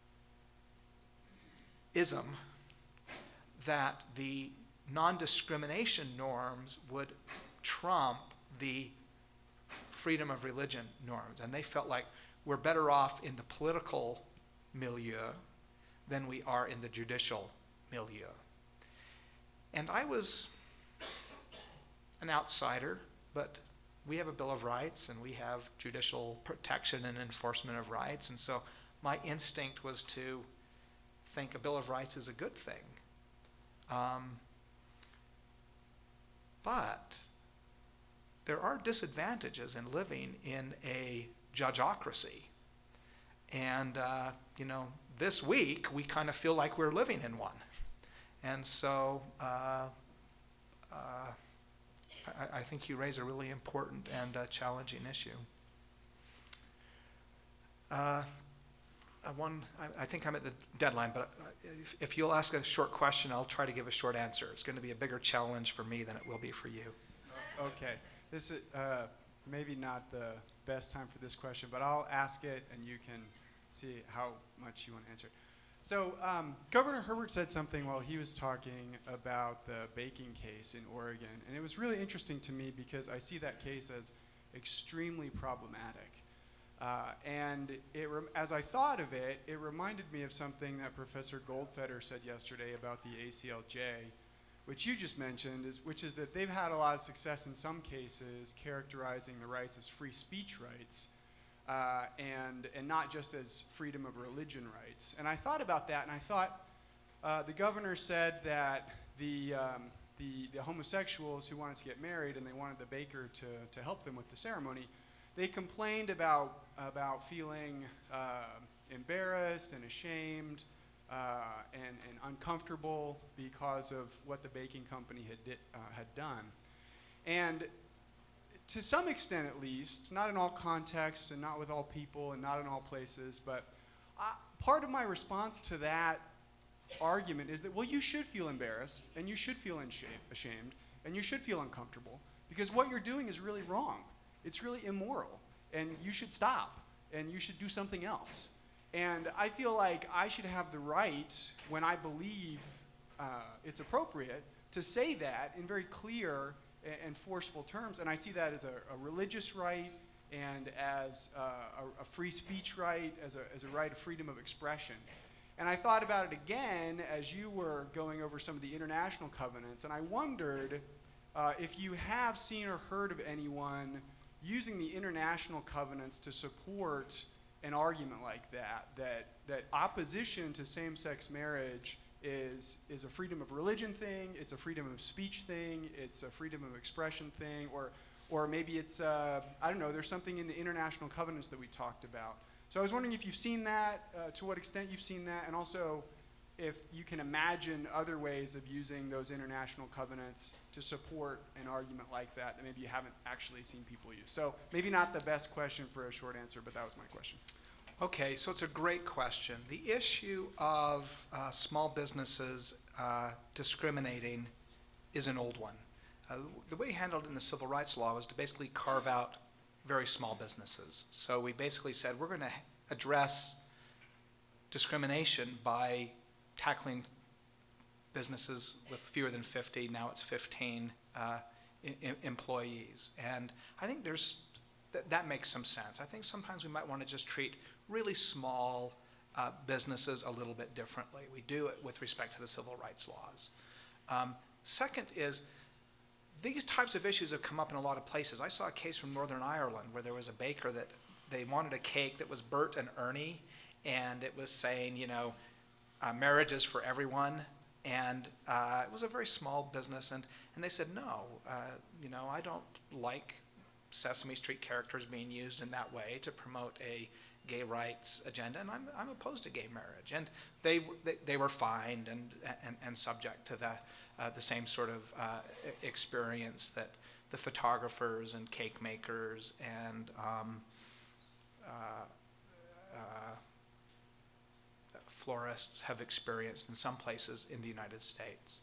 ism, that the non-discrimination norms would trump the freedom of religion norms. And they felt like we're better off in the political milieu than we are in the judicial milieu. And I was an outsider, but we have a Bill of Rights and we have judicial protection and enforcement of rights. And so my instinct was to think a Bill of Rights is a good thing. Um, but there are disadvantages in living in a judgeocracy. And, uh, you know, this week we kind of feel like we're living in one. And so uh, uh, I, I think you raise a really important and uh, challenging issue. Uh, uh, one, I, I think I'm at the deadline, but if, if you'll ask a short question, I'll try to give a short answer. It's going to be a bigger challenge for me than it will be for you. Okay. This is uh, maybe not the best time for this question, but I'll ask it and you can see how much you want to answer it. So um, Governor Herbert said something while he was talking about the baking case in Oregon, and it was really interesting to me because I see that case as extremely problematic. Uh, and it rem- as I thought of it, it reminded me of something that Professor Goldfeder said yesterday about the A C L J, which you just mentioned, is, which is that they've had a lot of success in some cases characterizing the rights as free speech rights uh, and, and not just as freedom of religion rights. And I thought about that, and I thought uh, the governor said that the, um, the, the homosexuals who wanted to get married and they wanted the baker to, to help them with the ceremony, they complained about, about feeling uh, embarrassed and ashamed Uh, and, and uncomfortable because of what the baking company had, di- uh, had done. And to some extent at least, not in all contexts and not with all people and not in all places, but uh, part of my response to that argument is that, well, you should feel embarrassed and you should feel insha- ashamed and you should feel uncomfortable because what you're doing is really wrong. It's really immoral and you should stop and you should do something else. And I feel like I should have the right, when I believe uh, it's appropriate, to say that in very clear and, and forceful terms. And I see that as a, a religious right and as uh, a, a free speech right, as a, as a right of freedom of expression. And I thought about it again as you were going over some of the international covenants, and I wondered uh, if you have seen or heard of anyone using the international covenants to support an argument like that, that that opposition to same-sex marriage is is a freedom of religion thing, it's a freedom of speech thing, it's a freedom of expression thing, or or maybe it's, uh, I don't know, there's something in the international covenants that we talked about. So I was wondering if you've seen that, uh, to what extent you've seen that, and also if you can imagine other ways of using those international covenants to support an argument like that that maybe you haven't actually seen people use. So maybe not the best question for a short answer, but that was my question. Okay, so it's a great question. The issue of uh, small businesses uh, discriminating is an old one. Uh, the way handled in the civil rights law was to basically carve out very small businesses. So we basically said we're going to address discrimination by tackling businesses with fewer than fifty, now it's fifteen uh, I- employees. And I think there's th- that makes some sense. I think sometimes we might want to just treat really small uh, businesses a little bit differently. We do it with respect to the civil rights laws. Um, second is, these types of issues have come up in a lot of places. I saw a case from Northern Ireland where there was a baker that they wanted a cake that was Bert and Ernie, and it was saying, you know, uh, marriage is for everyone. And uh, it was a very small business, and, and they said, no, uh, you know, I don't like Sesame Street characters being used in that way to promote a gay rights agenda, and I'm, I'm opposed to gay marriage. And they, they, they were fined and, and, and subject to the, uh, the same sort of uh, experience that the photographers and cake makers and um, uh, uh, florists have experienced in some places in the United States.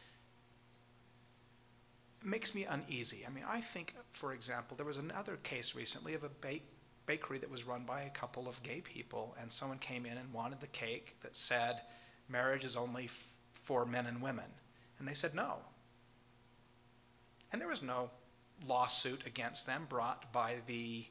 It makes me uneasy. I mean, I think, for example, there was another case recently of a bake bakery that was run by a couple of gay people, and someone came in and wanted the cake that said marriage is only f- for men and women, and they said no. And there was no lawsuit against them brought by the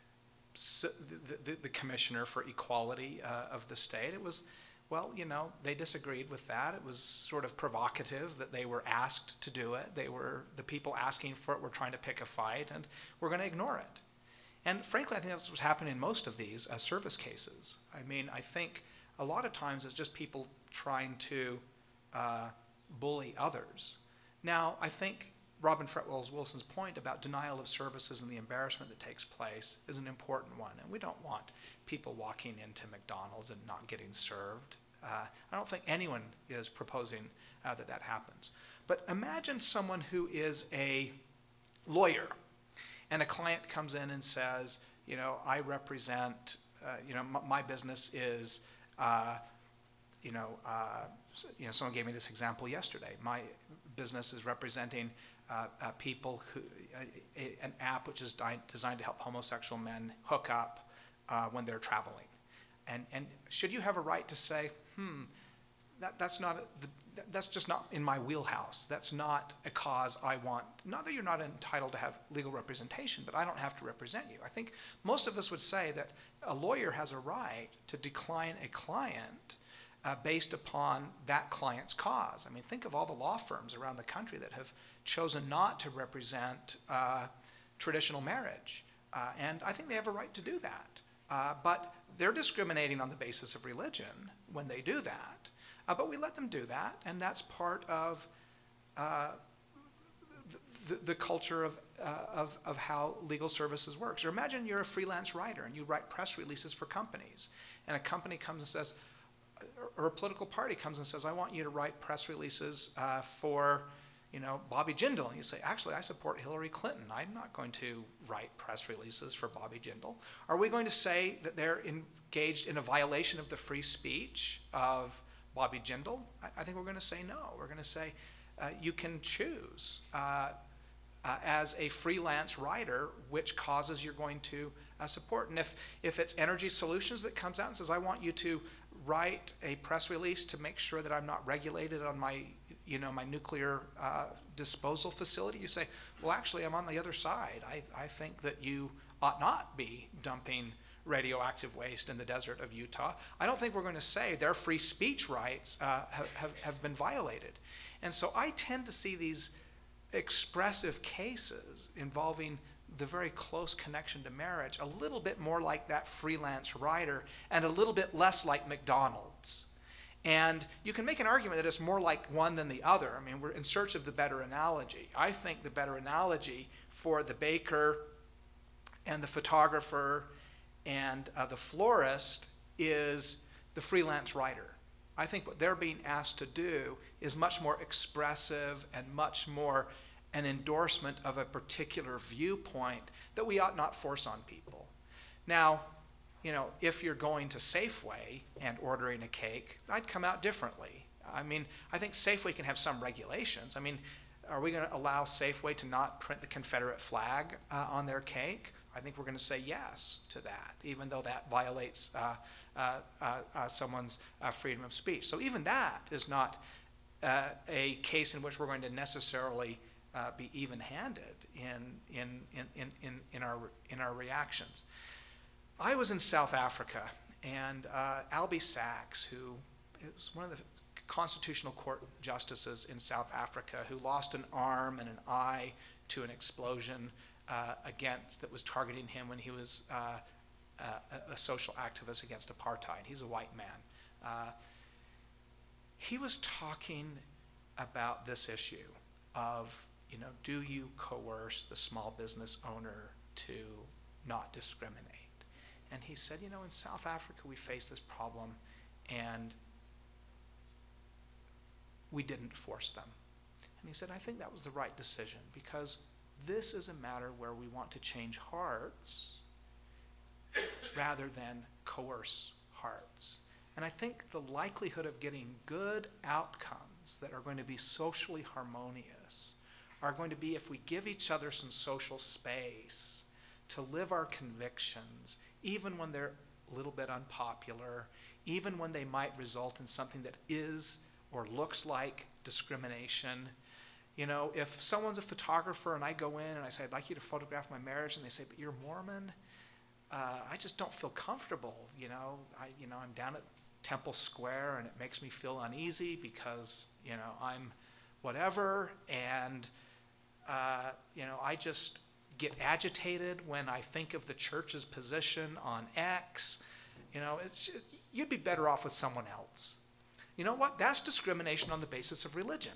the, the, the commissioner for equality uh, of the state. It was, well, you know, they disagreed with that. It was sort of provocative that they were asked to do it. They were, the people asking for it were trying to pick a fight, and we're going to ignore it. And frankly, I think that's what's happening in most of these uh, service cases. I mean, I think a lot of times it's just people trying to uh, bully others. Now, I think Robin Fretwell Wilson's point about denial of services and the embarrassment that takes place is an important one. And we don't want people walking into McDonald's and not getting served. Uh, I don't think anyone is proposing uh, that that happens. But imagine someone who is a lawyer, and a client comes in and says, you know, I represent, uh, you know, m- my business is, uh, you know, uh, you know, someone gave me this example yesterday. My business is representing uh, uh, people who, uh, a, an app which is di- designed to help homosexual men hook up uh, when they're traveling. And and should you have a right to say, hmm, that, that's not, a, the, that's just not in my wheelhouse. That's not a cause I want. Not that you're not entitled to have legal representation, but I don't have to represent you. I think most of us would say that a lawyer has a right to decline a client uh, based upon that client's cause. I mean, think of all the law firms around the country that have chosen not to represent uh, traditional marriage. Uh, and I think they have a right to do that. Uh, but they're discriminating on the basis of religion when they do that. Uh, but we let them do that, and that's part of uh, the, the culture of, uh, of, of how legal services works. Or imagine you're a freelance writer and you write press releases for companies, and a company comes and says, or a political party comes and says, I want you to write press releases uh, for, you know, Bobby Jindal. And you say, actually, I support Hillary Clinton. I'm not going to write press releases for Bobby Jindal. Are we going to say that they're engaged in a violation of the free speech of Bobby Jindal? I, I think we're going to say no. We're going to say uh, you can choose uh, uh, as a freelance writer which causes you're going to uh, support. And if, if it's Energy Solutions that comes out and says, I want you to write a press release to make sure that I'm not regulated on my, you know, my nuclear uh, disposal facility, you say, well, actually, I'm on the other side. I, I think that you ought not be dumping radioactive waste in the desert of Utah. I don't think we're going to say their free speech rights uh, have, have, have been violated. And so I tend to see these expressive cases involving the very close connection to marriage a little bit more like that freelance writer and a little bit less like McDonald's. And you can make an argument that it's more like one than the other. I mean, we're in search of the better analogy. I think the better analogy for the baker and the photographer and uh, the florist is the freelance writer. I think what they're being asked to do is much more expressive and much more an endorsement of a particular viewpoint that we ought not force on people. Now, you know, if you're going to Safeway and ordering a cake, I'd come out differently. I mean, I think Safeway can have some regulations. I mean, are we going to allow Safeway to not print the Confederate flag uh, on their cake? I think we're going to say yes to that, even though that violates uh, uh, uh, uh, someone's uh, freedom of speech. So even that is not uh, a case in which we're going to necessarily uh, be even-handed in, in, in, in, in, our, in our reactions. I was in South Africa, and uh, Albie Sachs, who is one of the Constitutional Court justices in South Africa, who lost an arm and an eye to an explosion uh, against that was targeting him when he was uh, a, a social activist against apartheid. He's a white man. Uh, he was talking about this issue of, you know, do you coerce the small business owner to not discriminate? And he said, you know, in South Africa we face this problem, and we didn't force them. And he said, I think that was the right decision, because this is a matter where we want to change hearts rather than coerce hearts. And I think the likelihood of getting good outcomes that are going to be socially harmonious are going to be if we give each other some social space to live our convictions, even when they're a little bit unpopular, even when they might result in something that is or looks like discrimination. You know, if someone's a photographer and I go in and I say, I'd like you to photograph my marriage, and they say, but you're Mormon, uh, I just don't feel comfortable. You know, I, you know, I'm down at Temple Square and it makes me feel uneasy because, you know, I'm whatever, and, uh, you know, I just get agitated when I think of the church's position on X. You know, it's, you'd be better off with someone else. You know what? That's discrimination on the basis of religion.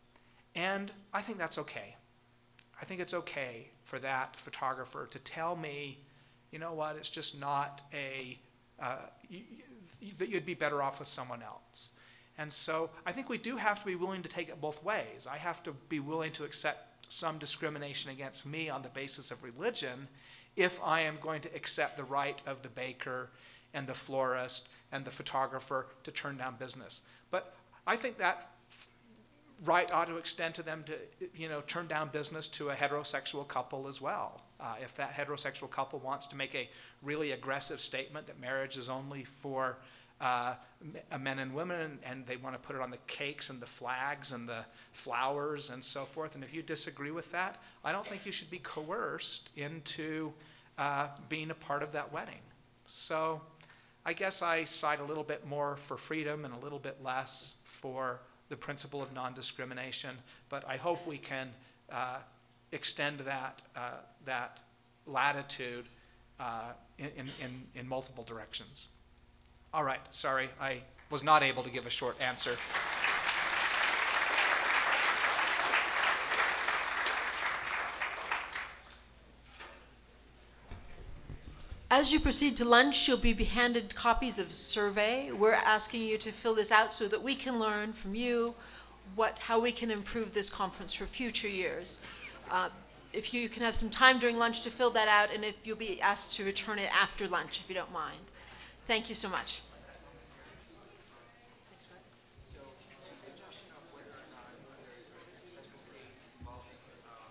And I think that's okay. I think it's okay for that photographer to tell me, you know what, it's just not a, uh, you, you, that you'd be better off with someone else. And so I think we do have to be willing to take it both ways. I have to be willing to accept some discrimination against me on the basis of religion if I am going to accept the right of the baker and the florist and the photographer to turn down business. But I think that right ought to extend to them to, you know, turn down business to a heterosexual couple as well. Uh, if that heterosexual couple wants to make a really aggressive statement that marriage is only for uh, men and women, and, and they want to put it on the cakes and the flags and the flowers and so forth, and if you disagree with that, I don't think you should be coerced into uh, being a part of that wedding. So I guess I side a little bit more for freedom and a little bit less for the principle of non-discrimination, but I hope we can uh, extend that, uh, that latitude uh, in, in, in multiple directions. All right, sorry, I was not able to give a short answer. As you proceed to lunch, you'll be handed copies of survey. We're asking you to fill this out so that we can learn from you what, how we can improve this conference for future years. Uh, if you can have some time during lunch to fill that out, and if you'll be asked to return it after lunch, if you don't mind. Thank you so much.